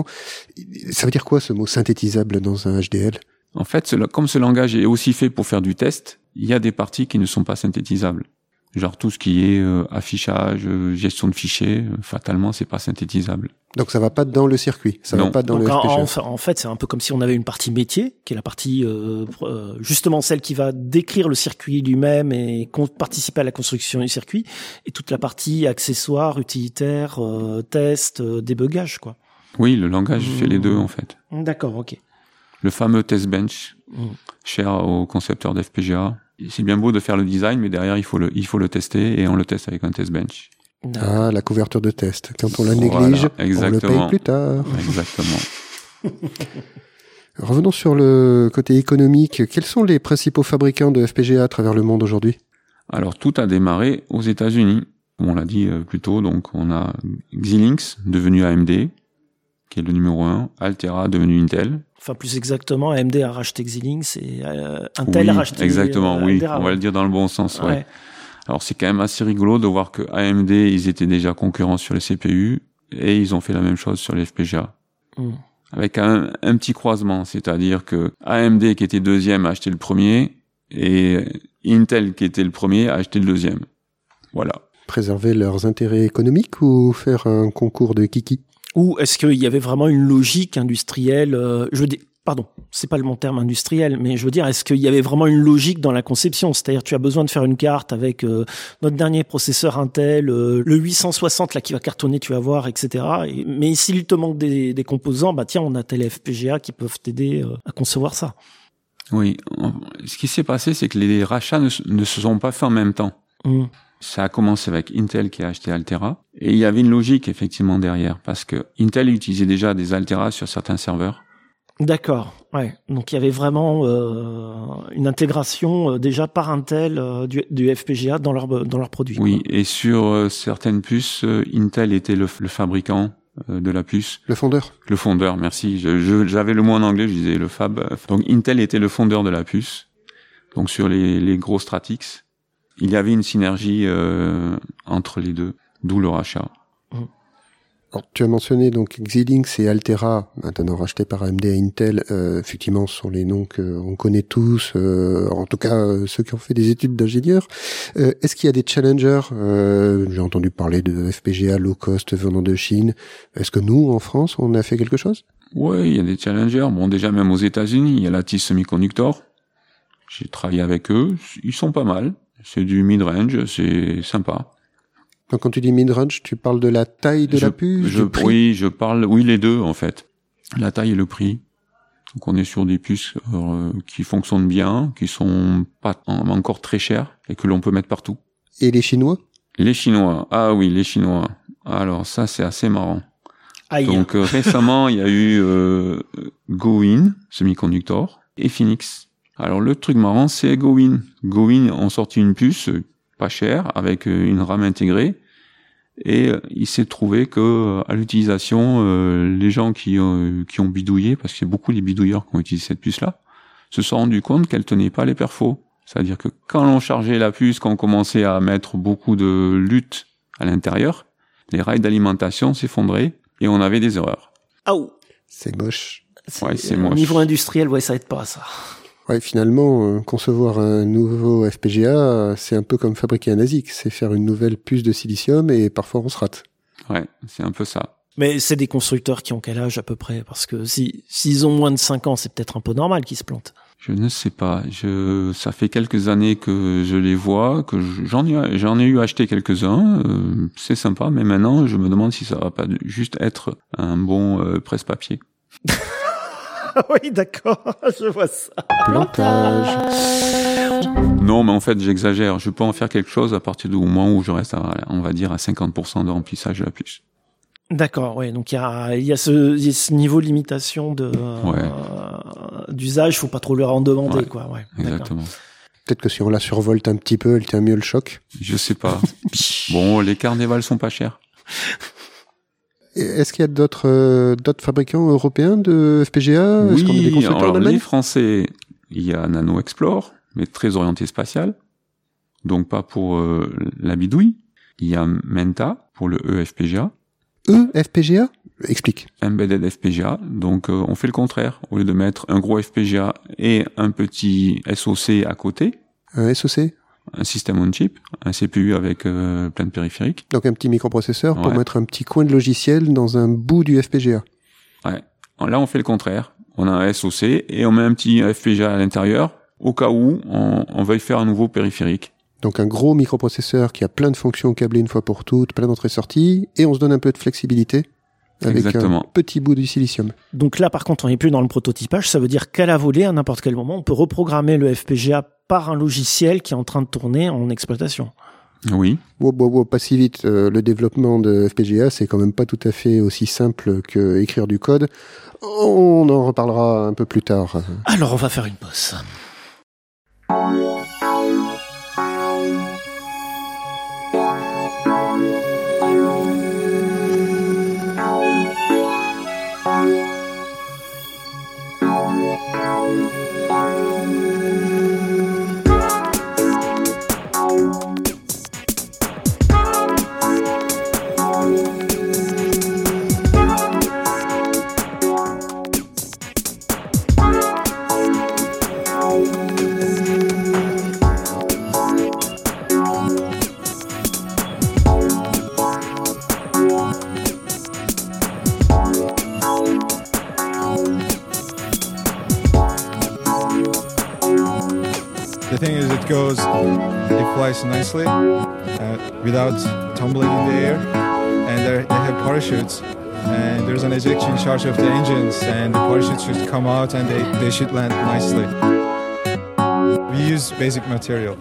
Ça veut dire quoi ce mot synthétisable dans un HDL? En fait, comme ce langage est aussi fait pour faire du test, il y a des parties qui ne sont pas synthétisables. Genre tout ce qui est affichage, gestion de fichiers, fatalement, c'est pas synthétisable. Donc ça va pas dans le circuit, ça va pas dans donc le FPGA. En fait, c'est un peu comme si on avait une partie métier, qui est la partie justement celle qui va décrire le circuit lui-même et participer à la construction du circuit, et toute la partie accessoires, utilitaires, test, débugage, quoi. Oui, le langage fait les deux en fait. D'accord, ok. Le fameux test bench, cher aux concepteurs d'FPGA. C'est bien beau de faire le design, mais derrière il faut le tester, et on le teste avec un test bench. Ah, la couverture de test. Quand on la néglige, on le paye plus tard. Exactement. Revenons sur le côté économique. Quels sont les principaux fabricants de FPGA à travers le monde aujourd'hui? Alors, tout a démarré aux États-Unis. Comme on l'a dit plus tôt, donc on a Xilinx, devenu AMD, qui est le numéro 1, Altera, devenu Intel. Enfin, plus exactement, AMD a racheté Xilinx et Intel a racheté... Exactement, oui. Altera, on va le dire dans le bon sens, ouais. Alors, c'est quand même assez rigolo de voir que AMD, ils étaient déjà concurrents sur les CPU, et ils ont fait la même chose sur les FPGA. Avec un petit croisement, c'est-à-dire que AMD, qui était deuxième, a acheté le premier, et Intel, qui était le premier, a acheté le deuxième. Voilà. Préserver leurs intérêts économiques ou faire un concours de kiki? Ou est-ce qu'il y avait vraiment une logique industrielle, pardon, c'est pas le bon terme industriel, mais je veux dire, est-ce qu'il y avait vraiment une logique dans la conception? C'est-à-dire, tu as besoin de faire une carte avec notre dernier processeur Intel, le 860 là qui va cartonner, tu vas voir, etc. Mais s'il te manque des composants, bah tiens, on a tel FPGA qui peuvent t'aider à concevoir ça. Oui, ce qui s'est passé, c'est que les rachats ne se sont pas faits en même temps. Ça a commencé avec Intel qui a acheté Altera, et il y avait une logique effectivement derrière, parce que Intel utilisait déjà des Altera sur certains serveurs. D'accord, ouais. Donc il y avait vraiment une intégration déjà par Intel du FPGA dans leurs produits. Oui, quoi. Et sur certaines puces, Intel était le fabricant de la puce. Le fondeur. Le fondeur, merci. J'avais le mot en anglais, je disais le fab. Donc Intel était le fondeur de la puce. Donc sur les gros Stratix, il y avait une synergie entre les deux, d'où le rachat. Alors, tu as mentionné donc Xilinx et Altera, maintenant rachetés par AMD et Intel. Effectivement, ce sont les noms qu'on connaît tous, en tout cas ceux qui ont fait des études d'ingénieurs. Est-ce qu'il y a des challengers? J'ai entendu parler de FPGA low cost venant de Chine. Est-ce que nous, en France, on a fait quelque chose? Oui, il y a des challengers. Bon, déjà même aux États-Unis, il y a Lattice Semiconductor. J'ai travaillé avec eux, ils sont pas mal. C'est du mid-range, c'est sympa. Donc quand tu dis mid-range, tu parles de la taille de la puce, du prix? Oui, les deux en fait. La taille et le prix. Donc on est sur des puces qui fonctionnent bien, qui sont pas encore très chères et que l'on peut mettre partout. Et les Chinois? Les Chinois, ah oui, les Chinois. Alors ça c'est assez marrant. Aïe. Donc récemment il y a eu Gowin Semiconductor et Phoenix. Alors le truc marrant c'est Gowin. Gowin ont sorti une puce pas chère avec une RAM intégrée, et il s'est trouvé que à l'utilisation les gens qui ont bidouillé, parce qu'il y a beaucoup de bidouilleurs qui ont utilisé cette puce là, se sont rendus compte qu'elle tenait pas les perfos. C'est-à-dire que quand on chargeait la puce, quand on commençait à mettre beaucoup de lutte à l'intérieur, les rails d'alimentation s'effondraient et on avait des erreurs. Ah oh. C'est moche. Ouais, c'est moche. Au niveau industriel, ouais, ça aide pas, ça. Ouais, finalement, concevoir un nouveau FPGA, c'est un peu comme fabriquer un ASIC. C'est faire une nouvelle puce de silicium et parfois on se rate. Ouais, c'est un peu ça. Mais c'est des constructeurs qui ont quel âge à peu près? Parce que s'ils ont moins de 5 ans, c'est peut-être un peu normal qu'ils se plantent. Je ne sais pas. Ça fait quelques années que je les vois, que j'en ai eu acheté quelques-uns. C'est sympa, mais maintenant, je me demande si ça va pas juste être un bon presse-papier. Oui, d'accord, je vois ça. Plantage. Non, mais en fait, j'exagère. Je peux en faire quelque chose à partir du moment où je reste, on va dire, à 50% de remplissage de la puce. D'accord, ouais. Donc il y a ce niveau de limitation d'usage, faut pas trop leur en demander, quoi. Ouais. Exactement. D'accord. Peut-être que si on la survolte un petit peu, elle tient mieux le choc. Je sais pas. Bon, les carnivals sont pas chers. Et est-ce qu'il y a d'autres fabricants européens de FPGA? Est-ce qu'on a des constructeurs en Allemagne? Les Français, il y a Nano Explore, mais très orienté spatial. Donc pas pour la bidouille. Il y a Menta pour le eFPGA. eFPGA? Explique. Embedded FPGA. Donc on fait le contraire. Au lieu de mettre un gros FPGA et un petit SoC à côté. Un SoC? Un système on chip, un CPU avec plein de périphériques. Donc un petit microprocesseur pour mettre un petit coin de logiciel dans un bout du FPGA. Ouais. Là, on fait le contraire. On a un SoC et on met un petit FPGA à l'intérieur au cas où on veuille faire un nouveau périphérique. Donc un gros microprocesseur qui a plein de fonctions câblées une fois pour toutes, plein d'entrées-sorties, et on se donne un peu de flexibilité avec un petit bout du silicium. Donc là, par contre, on n'est plus dans le prototypage. Ça veut dire qu'à la volée, à n'importe quel moment, on peut reprogrammer le FPGA par un logiciel qui est en train de tourner en exploitation. Oui. Pas si vite. Le développement de FPGA, c'est quand même pas tout à fait aussi simple que écrire du code. On en reparlera un peu plus tard. Alors, on va faire une pause. The thing is, it flies nicely without tumbling in the air, and they have parachutes, and there's an ejection charge of the engines, and the parachutes should come out and they should land nicely. We use basic material.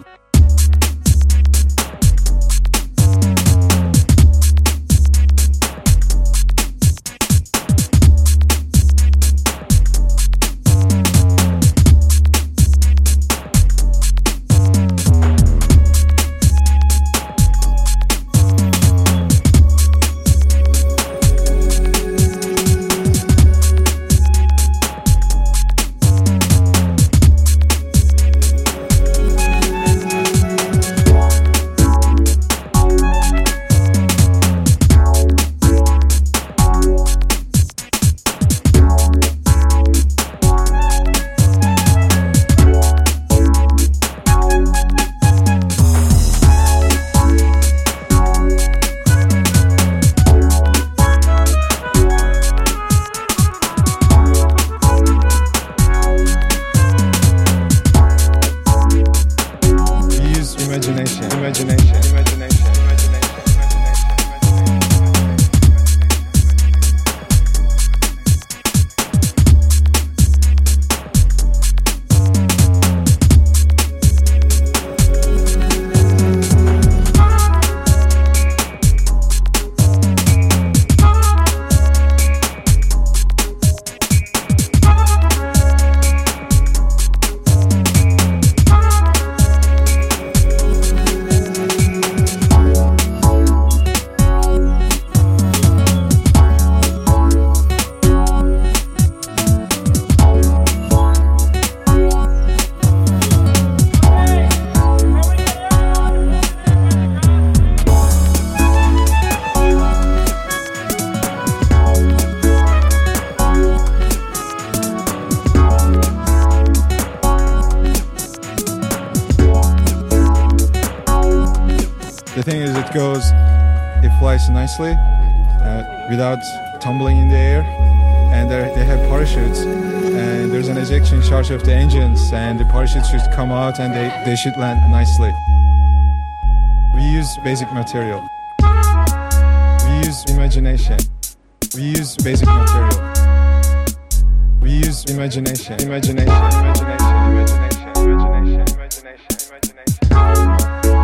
it goes, it flies nicely without tumbling in the air. And they have parachutes, and there's an ejection charge of the engines, and the parachutes should come out and they should land nicely. We use basic material. We use imagination. We use basic material. We use imagination. Imagination, imagination, imagination, imagination, imagination, imagination.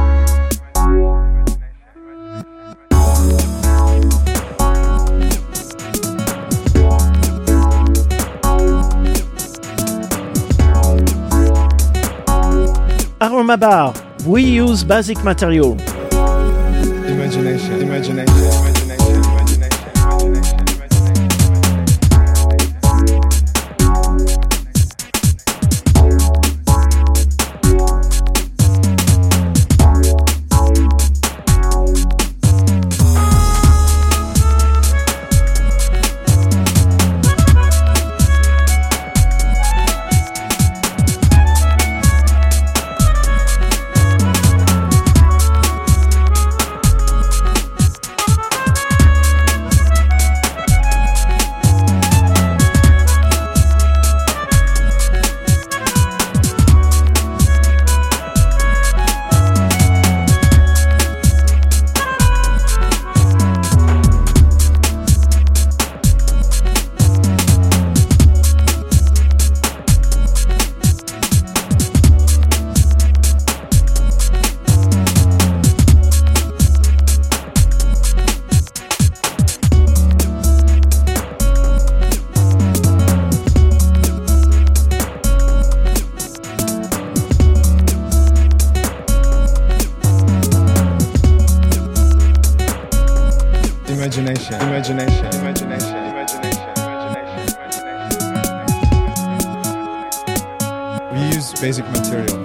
Aroma Bar, we use basic material. Imagination, imagination, imagination, imagination, imagination, imagination, imagination, imagination, imagination, imagination, imagination. We use basic material.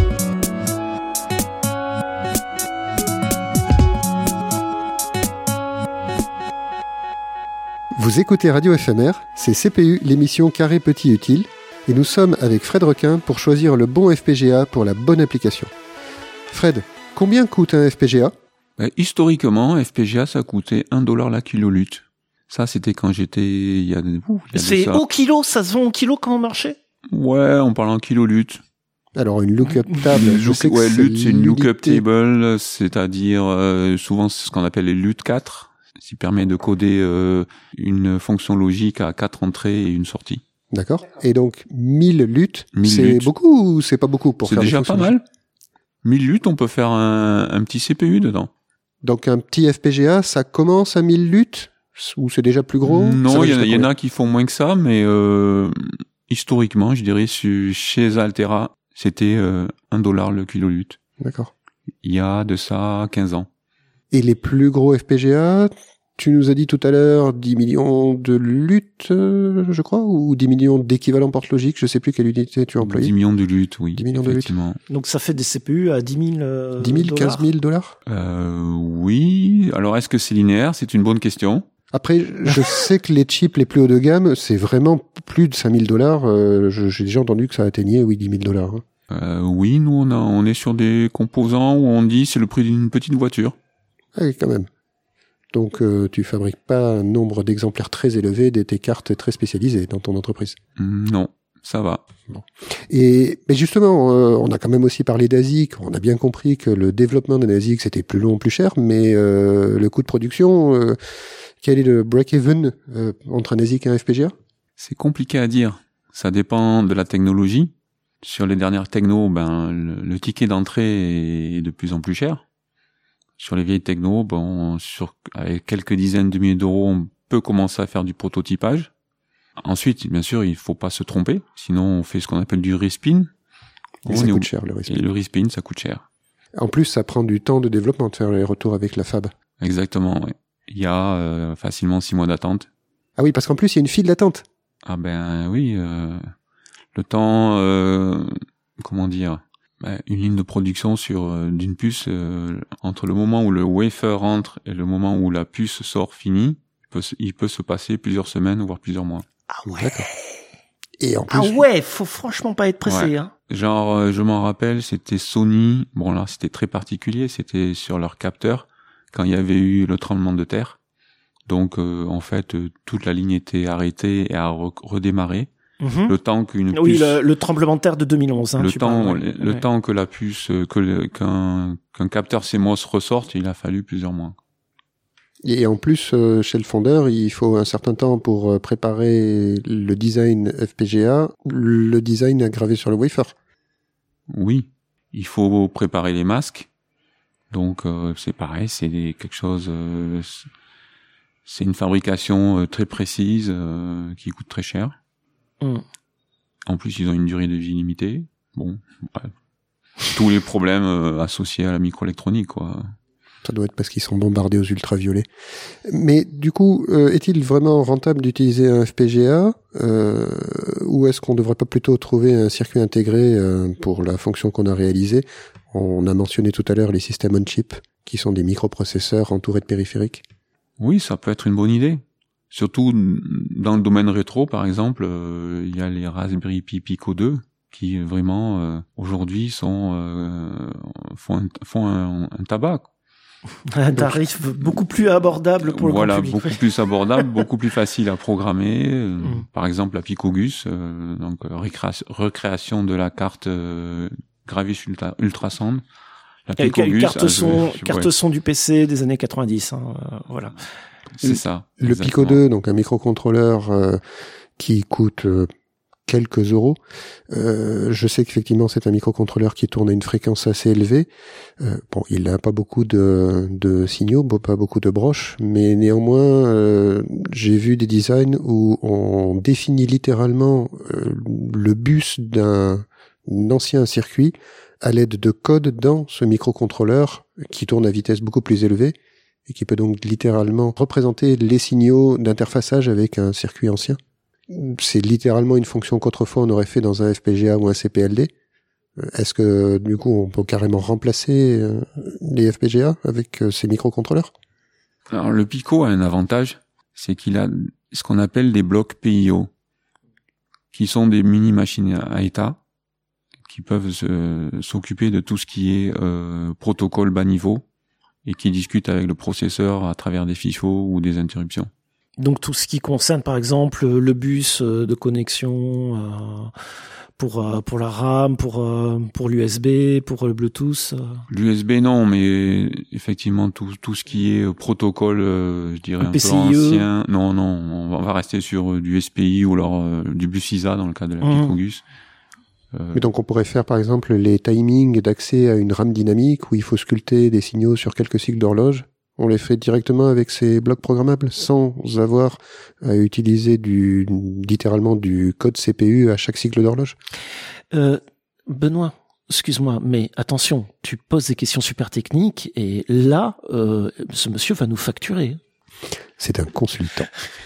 Vous écoutez Radio FMR, c'est CPU, l'émission Carré Petit Utile, et nous sommes avec Fred Requin pour choisir le bon FPGA pour la bonne application. Fred, combien coûte un FPGA ? Historiquement, FPGA, ça coûtait $1 la kilolute. Ça, c'était quand j'étais... il y a C'est au kilo, ça se vend au kilo quand on marchait ? Ouais, on parle en kilolute. Alors, une lookup table, je sais que c'est une lookup table, c'est-à-dire souvent c'est ce qu'on appelle les LUT 4, qui permet de coder une fonction logique à 4 entrées et une sortie. D'accord. Et donc, 1000 LUT, 1000 c'est LUT. beaucoup ou c'est pas beaucoup pour C'est faire des déjà fonctions pas mal. 1000 LUT, on peut faire un petit CPU dedans. Donc, un petit FPGA, ça commence à 1000 LUT ou c'est déjà plus gros ? Non, il y en a qui font moins que ça, mais historiquement, je dirais, chez Altera, c'était $1 le kilolute. D'accord. Il y a de ça 15 ans. Et les plus gros FPGA, tu nous as dit tout à l'heure 10 millions de LUT, je crois, ou 10 millions d'équivalents porte logique, je sais plus quelle unité tu as employé. 10 millions de LUT, oui. 10 millions de LUT. Effectivement. Donc ça fait des CPU à 10 000 10 000, 15 000 dollars ? Oui. Alors, est-ce que c'est linéaire ? C'est une bonne question. Après, je sais que les chips les plus haut de gamme, c'est vraiment plus de 5 000 dollars. J'ai déjà entendu que ça atteignait, 10 000 dollars. Oui, nous, on est sur des composants où on dit c'est le prix d'une petite voiture. Ah oui, quand même. Donc, tu fabriques pas un nombre d'exemplaires très élevé de tes cartes très spécialisées dans ton entreprise. Non, ça va. Bon. Mais justement, on a quand même aussi parlé d'ASIC. On a bien compris que le développement d'un ASIC, c'était plus long, plus cher, mais le coût de production, quel est le break-even entre un ASIC et un FPGA ? C'est compliqué à dire. Ça dépend de la technologie. Sur les dernières technos, le ticket d'entrée est de plus en plus cher. Sur les vieilles technos, avec quelques dizaines de milliers d'euros, on peut commencer à faire du prototypage. Ensuite, bien sûr, il faut pas se tromper. Sinon, on fait ce qu'on appelle du respin. Et ça coûte cher, le respin. Et le respin, ça coûte cher. En plus, ça prend du temps de développement de faire les retours avec la fab. Exactement, oui. Il y a facilement 6 mois d'attente. Ah oui, parce qu'en plus, il y a une file d'attente. Ah oui, le temps, une ligne de production d'une puce, entre le moment où le wafer rentre et le moment où la puce sort finie, il peut se passer plusieurs semaines, voire plusieurs mois. Ah ouais. D'accord. Et en plus. Ah ouais, faut franchement pas être pressé, ouais. hein. Genre, je m'en rappelle, c'était Sony. Bon là, c'était très particulier. C'était sur leur capteur. quand il y avait eu le tremblement de terre. Donc, en fait, toute la ligne était arrêtée et a redémarré. Le temps qu'une oui, puce... le tremblement de terre de 2011. Hein, le temps que la puce, qu'un capteur CMOS ressorte, il a fallu plusieurs mois. Et en plus, chez le fondeur, il faut un certain temps pour préparer le design FPGA, le design gravé sur le wafer. Oui, il faut préparer les masques. Donc, c'est pareil, c'est quelque chose... c'est une fabrication très précise qui coûte très cher. En plus, ils ont une durée de vie limitée. Bon, bref. Tous les problèmes associés à la microélectronique, quoi. Ça doit être parce qu'ils sont bombardés aux ultraviolets. Mais du coup, est-il vraiment rentable d'utiliser un FPGA ou est-ce qu'on ne devrait pas plutôt trouver un circuit intégré pour la fonction qu'on a réalisée? On a mentionné tout à l'heure les systèmes on-chip, qui sont des microprocesseurs entourés de périphériques. Oui, ça peut être une bonne idée. Surtout dans le domaine rétro, par exemple, il y a les Raspberry Pi Pico 2 qui vraiment aujourd'hui font un tabac. Un tarif beaucoup plus abordable pour le grand public. Voilà, beaucoup plus abordable, beaucoup plus facile à programmer. Par exemple, la Picogus, donc recréation de la carte Gravis Ultrasound. La Picogus, carte son du PC des années 90. Voilà. C'est ça. Le exactement. Pico 2, donc un microcontrôleur qui coûte quelques euros. Je sais qu'effectivement c'est un microcontrôleur qui tourne à une fréquence assez élevée. Bon, il n'a pas beaucoup de signaux, pas beaucoup de broches, mais néanmoins j'ai vu des designs où on définit littéralement le bus d'un ancien circuit à l'aide de code dans ce microcontrôleur qui tourne à vitesse beaucoup plus élevée et qui peut donc littéralement représenter les signaux d'interfaçage avec un circuit ancien. C'est littéralement une fonction qu'autrefois on aurait fait dans un FPGA ou un CPLD. Est-ce que du coup on peut carrément remplacer les FPGA avec ces microcontrôleurs? Alors le Pico a un avantage, c'est qu'il a ce qu'on appelle des blocs PIO, qui sont des mini-machines à état, qui peuvent s'occuper de tout ce qui est protocole bas niveau, et qui discutent avec le processeur à travers des FIFO ou des interruptions. Donc tout ce qui concerne par exemple le bus de connexion pour la RAM, pour l'USB, pour le Bluetooth. L'USB non, mais effectivement tout ce qui est protocole, je dirais un PCIe. peu ancien. Non, on va rester sur du SPI ou alors du bus ISA dans le cas de la Picogus. Mais donc on pourrait faire par exemple les timings d'accès à une RAM dynamique où il faut sculpter des signaux sur quelques cycles d'horloge. On les fait directement avec ces blocs programmables sans avoir à utiliser littéralement du code CPU à chaque cycle d'horloge. Benoît, excuse-moi, mais attention, tu poses des questions super techniques et là, ce monsieur va nous facturer. C'est un consultant.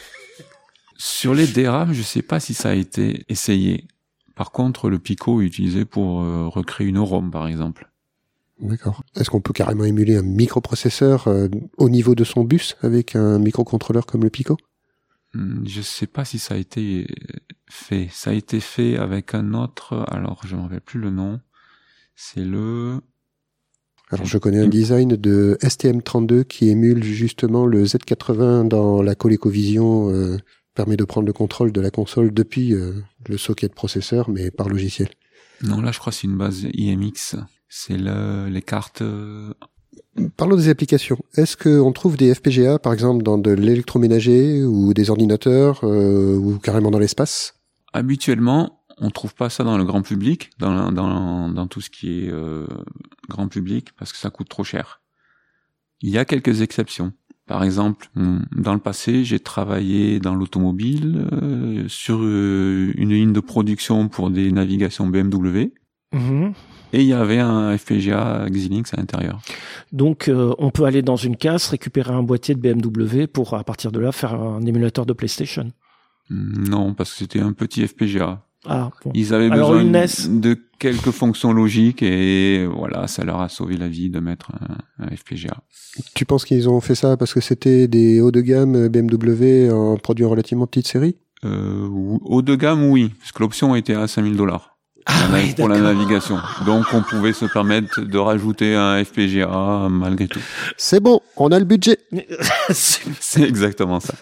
Sur les DRAM, je sais pas si ça a été essayé. Par contre, le Pico est utilisé pour recréer une ROM, par exemple. D'accord. Est-ce qu'on peut carrément émuler un microprocesseur au niveau de son bus avec un microcontrôleur comme le Pico? Je sais pas si ça a été fait. Ça a été fait avec un autre, alors je ne me rappelle plus le nom. C'est le... Alors je connais un design de STM32 qui émule justement le Z80 dans la ColecoVision, permet de prendre le contrôle de la console depuis le socket processeur, mais par logiciel. Non, là je crois que c'est une base IMX. C'est les cartes... Parlons des applications. Est-ce qu'on trouve des FPGA, par exemple, dans de l'électroménager ou des ordinateurs ou carrément dans l'espace? Habituellement, on trouve pas ça dans le grand public, dans tout ce qui est grand public, parce que ça coûte trop cher. Il y a quelques exceptions. Par exemple, dans le passé, j'ai travaillé dans l'automobile sur une ligne de production pour des navigations BMW. Et il y avait un FPGA Xilinx à l'intérieur. Donc, on peut aller dans une casse, récupérer un boîtier de BMW pour, à partir de là, faire un émulateur de PlayStation. Non, parce que c'était un petit FPGA. Ah, bon. Ils avaient alors, besoin une NES. de quelques fonctions logiques et voilà, ça leur a sauvé la vie de mettre un FPGA. Tu penses qu'ils ont fait ça parce que c'était des hauts de gamme BMW en produits relativement petite série? Haut de gamme, oui, parce que l'option était à $5,000. pour la navigation. Donc on pouvait se permettre de rajouter un FPGA malgré tout. C'est bon, on a le budget. C'est exactement ça.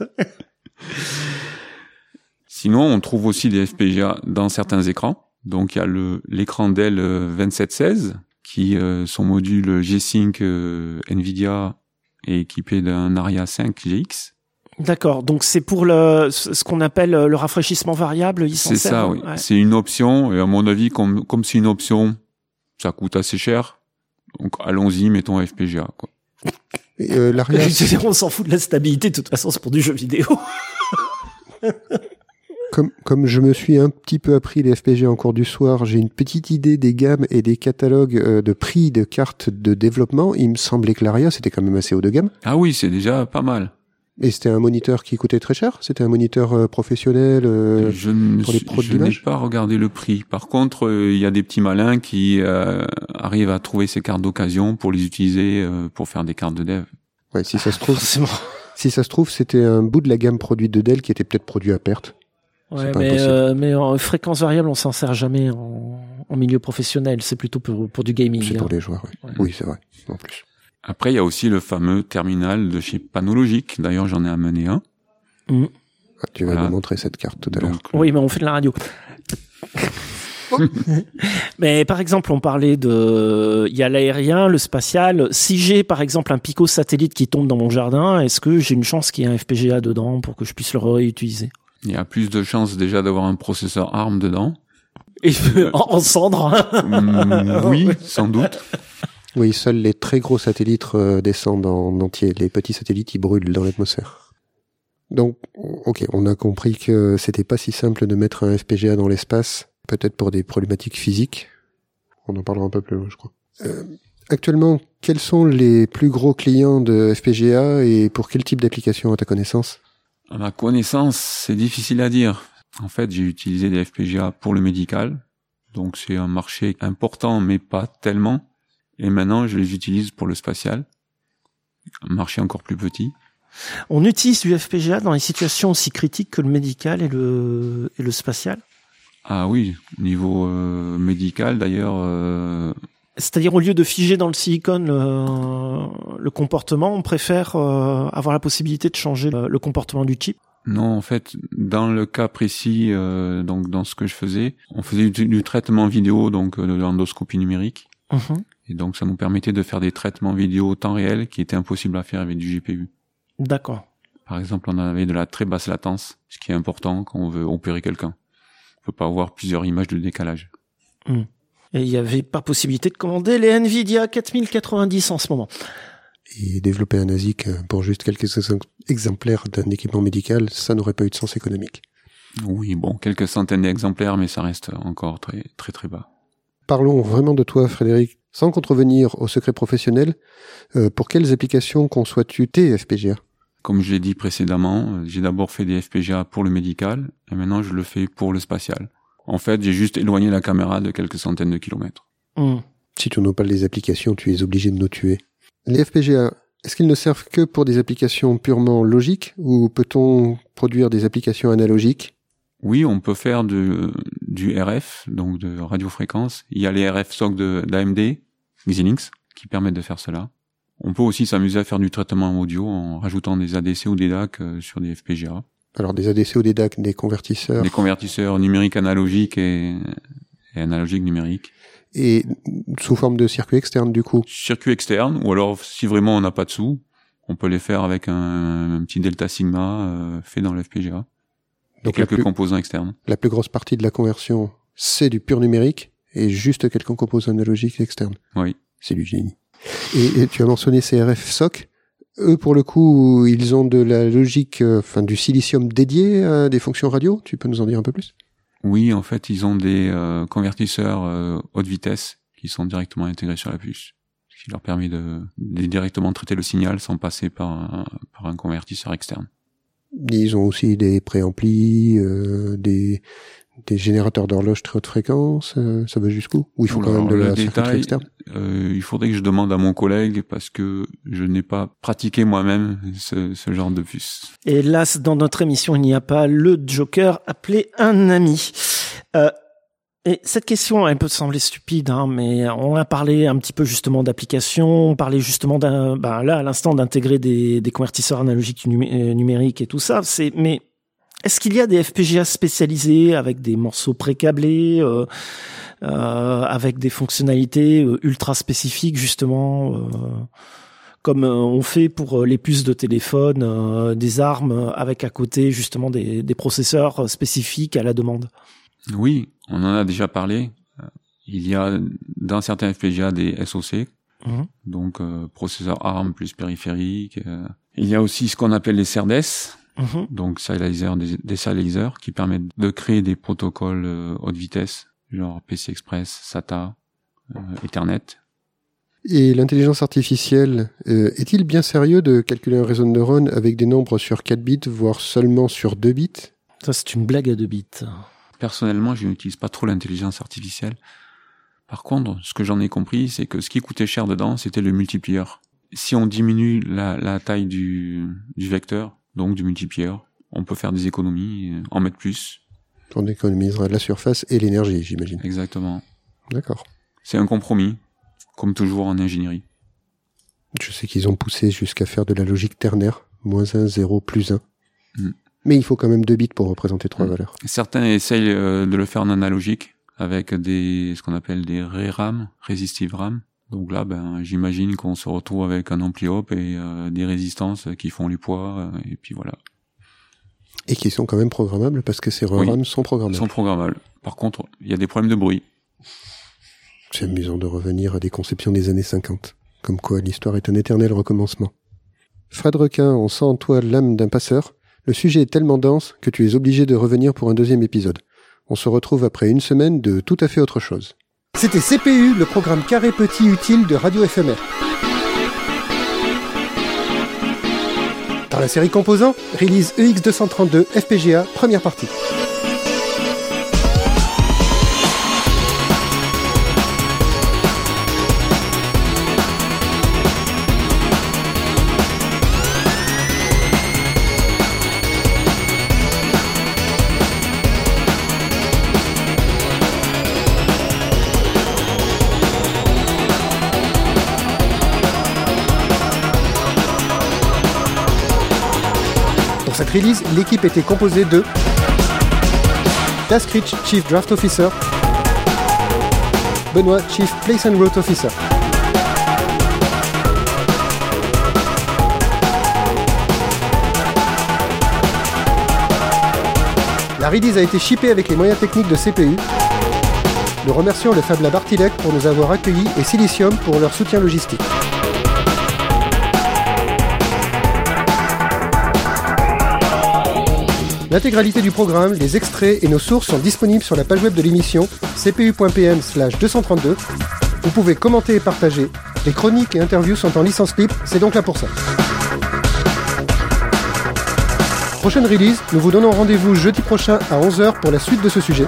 Sinon, on trouve aussi des FPGA dans certains écrans. Donc il y a l'écran Dell 2716 qui son module G-Sync Nvidia est équipé d'un Aria 5 GX. D'accord, donc c'est pour ce qu'on appelle le rafraîchissement variable. C'est ça, oui. Ouais. C'est une option, et à mon avis, comme c'est une option, ça coûte assez cher. Donc allons-y, mettons FPGA, quoi. L'Aria... On s'en fout de la stabilité, de toute façon, c'est pour du jeu vidéo. Comme je me suis un petit peu appris les FPGA en cours du soir, j'ai une petite idée des gammes et des catalogues de prix de cartes de développement. Il me semblait que l'Aria, c'était quand même assez haut de gamme. Ah oui, c'est déjà pas mal. Et c'était un moniteur qui coûtait très cher? C'était un moniteur professionnel pour les pros d'image? Je n'ai pas regardé le prix. Par contre, il y a des petits malins qui arrivent à trouver ces cartes d'occasion pour les utiliser pour faire des cartes de dev. Ouais, si ça se trouve, c'était un bout de la gamme produite de Dell qui était peut-être produit à perte. Ouais, mais en fréquence variable, on s'en sert jamais en milieu professionnel. C'est plutôt pour du gaming. C'est pour les joueurs, oui. Ouais. Oui, c'est vrai, en plus. Après, il y a aussi le fameux terminal de chez Panologic. D'ailleurs, j'en ai amené un. Mm. Ah, tu vas nous montrer cette carte tout à l'heure. Oui, mais on fait de la radio. Mais par exemple, on parlait il y a l'aérien, le spatial. Si j'ai par exemple un Pico satellite qui tombe dans mon jardin, est-ce que j'ai une chance qu'il y ait un FPGA dedans pour que je puisse le réutiliser? Il y a plus de chances déjà d'avoir un processeur ARM dedans. Et en cendre. Oui, sans doute. Oui, seuls les très gros satellites descendent en entier. Les petits satellites, ils brûlent dans l'atmosphère. Donc, ok, on a compris que c'était pas si simple de mettre un FPGA dans l'espace, peut-être pour des problématiques physiques. On en parlera un peu plus loin, je crois. Actuellement, quels sont les plus gros clients de FPGA et pour quel type d'application à ta connaissance? À ma connaissance, c'est difficile à dire. En fait, j'ai utilisé des FPGA pour le médical. Donc c'est un marché important, mais pas tellement. Et maintenant, je les utilise pour le spatial. Un marché encore plus petit. On utilise du FPGA dans les situations aussi critiques que le médical et le spatial? Ah oui, niveau médical d'ailleurs. C'est-à-dire au lieu de figer dans le silicone le comportement, on préfère avoir la possibilité de changer le comportement du chip? Non, en fait, dans le cas précis, donc dans ce que je faisais, on faisait du traitement vidéo, donc de l'endoscopie numérique. Mmh. Et donc ça nous permettait de faire des traitements vidéo au temps réel qui étaient impossibles à faire avec du GPU. D'accord. Par exemple, on avait de la très basse latence, ce qui est important quand on veut opérer quelqu'un. On peut pas avoir plusieurs images de décalage. Mmh. Et il n'y avait pas possibilité de commander les Nvidia 4090 en ce moment. Et développer un ASIC pour juste quelques exemplaires d'un équipement médical, ça n'aurait pas eu de sens économique. Oui, bon, quelques centaines d'exemplaires, mais ça reste encore très très très bas. Parlons vraiment de toi, Frédéric. Sans contrevenir au secret professionnel, pour quelles applications conçois-tu tes FPGA? Comme je l'ai dit précédemment, j'ai d'abord fait des FPGA pour le médical, et maintenant je le fais pour le spatial. En fait, j'ai juste éloigné la caméra de quelques centaines de kilomètres. Mmh. Si tu n'as pas les applications, tu es obligé de nous tuer. Les FPGA, est-ce qu'ils ne servent que pour des applications purement logiques, ou peut-on produire des applications analogiques? Oui, on peut faire du RF, donc de radiofréquence. Il y a les RF SOC d'AMD, Xilinx, qui permettent de faire cela. On peut aussi s'amuser à faire du traitement audio en rajoutant des ADC ou des DAC sur des FPGA. Alors des ADC ou des DAC, des convertisseurs? Des convertisseurs numériques analogiques et analogiques numériques. Et sous forme de circuit externe, du coup? Circuit externe, ou alors si vraiment on n'a pas de sous, on peut les faire avec un petit delta sigma fait dans le FPGA. Donc quelques composants externes. La plus grosse partie de la conversion, c'est du pur numérique et juste quelques composants analogiques externes. Oui. C'est du génie. Et tu as mentionné ces RF SOC. Eux, pour le coup, ils ont de la logique, du silicium dédié à des fonctions radio. Tu peux nous en dire un peu plus? Oui, en fait, ils ont des convertisseurs haute vitesse qui sont directement intégrés sur la puce, ce qui leur permet de directement traiter le signal sans passer par un convertisseur externe. Ils ont aussi des préamplis, des générateurs d'horloge très haute fréquence, ça va jusqu'où? Ou il faut quand même de la circuiterie externe? Il faudrait que je demande à mon collègue parce que je n'ai pas pratiqué moi-même ce genre de puce. Hélas, dans notre émission, il n'y a pas le Joker, appelez un ami. Et cette question, elle peut sembler stupide, hein, mais on a parlé un petit peu justement d'applications, on parlait justement là à l'instant d'intégrer des convertisseurs analogiques numériques et tout ça. Mais est-ce qu'il y a des FPGA spécialisés avec des morceaux précablés, avec des fonctionnalités ultra spécifiques justement, comme on fait pour les puces de téléphone, des armes avec à côté justement des processeurs spécifiques à la demande? Oui, on en a déjà parlé. Il y a dans certains FPGA des SoC, donc processeur ARM plus périphérique. Il y a aussi ce qu'on appelle les SerDes, donc des serializers qui permettent de créer des protocoles haute vitesse, genre PCI Express, SATA, Ethernet. Et l'intelligence artificielle, est-il bien sérieux de calculer un réseau de neurones avec des nombres sur 4 bits, voire seulement sur 2 bits? Ça, c'est une blague à 2 bits. Personnellement, je n'utilise pas trop l'intelligence artificielle. Par contre, ce que j'en ai compris, c'est que ce qui coûtait cher dedans, c'était le multiplier. Si on diminue la taille du vecteur, donc du multiplier, on peut faire des économies, en mettre plus. On économisera la surface et l'énergie, j'imagine. Exactement. D'accord. C'est un compromis, comme toujours en ingénierie. Je sais qu'ils ont poussé jusqu'à faire de la logique ternaire, -1, 0, +1. Mais il faut quand même 2 bits pour représenter 3 valeurs. Certains essayent de le faire en analogique avec ce qu'on appelle des ReRAM, Resistive RAM. Donc là, j'imagine qu'on se retrouve avec un ampli hop et des résistances qui font les poids, et puis voilà. Et qui sont quand même programmables parce que ces ReRAM sont programmables. Sont programmables. Par contre, il y a des problèmes de bruit. C'est amusant de revenir à des conceptions des années 50. Comme quoi l'histoire est un éternel recommencement. Fred Requin, on sent en toi l'âme d'un passeur. Le sujet est tellement dense que tu es obligé de revenir pour un 2e épisode. On se retrouve après une semaine de tout à fait autre chose. C'était CPU, le programme carré petit utile de Radio FMR. Dans la série Composants, release EX232 FPGA, première partie. Pour cette release, l'équipe était composée de Das Critch, Chief Draft Officer, Benoît, Chief Place and Route Officer. La release a été shippée avec les moyens techniques de CPU. Nous remercions le Fab Lab Artilec pour nous avoir accueillis et Silicium pour leur soutien logistique. L'intégralité du programme, les extraits et nos sources sont disponibles sur la page web de l'émission cpu.pm/232. Vous pouvez commenter et partager. Les chroniques et interviews sont en licence libre, c'est donc là pour ça. Prochaine release, nous vous donnons rendez-vous jeudi prochain à 11h pour la suite de ce sujet.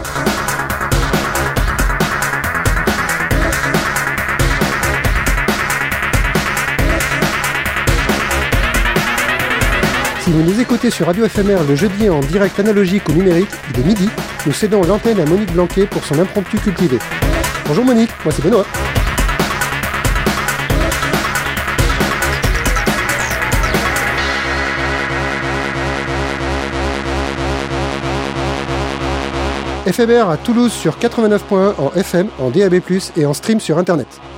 Si vous nous écoutez sur Radio FMR le jeudi en direct analogique ou numérique, il est midi, nous cédons l'antenne à Monique Blanquet pour son impromptu cultivé. Bonjour Monique, moi c'est Benoît. FMR à Toulouse sur 89.1 en FM, en DAB+, et en stream sur Internet.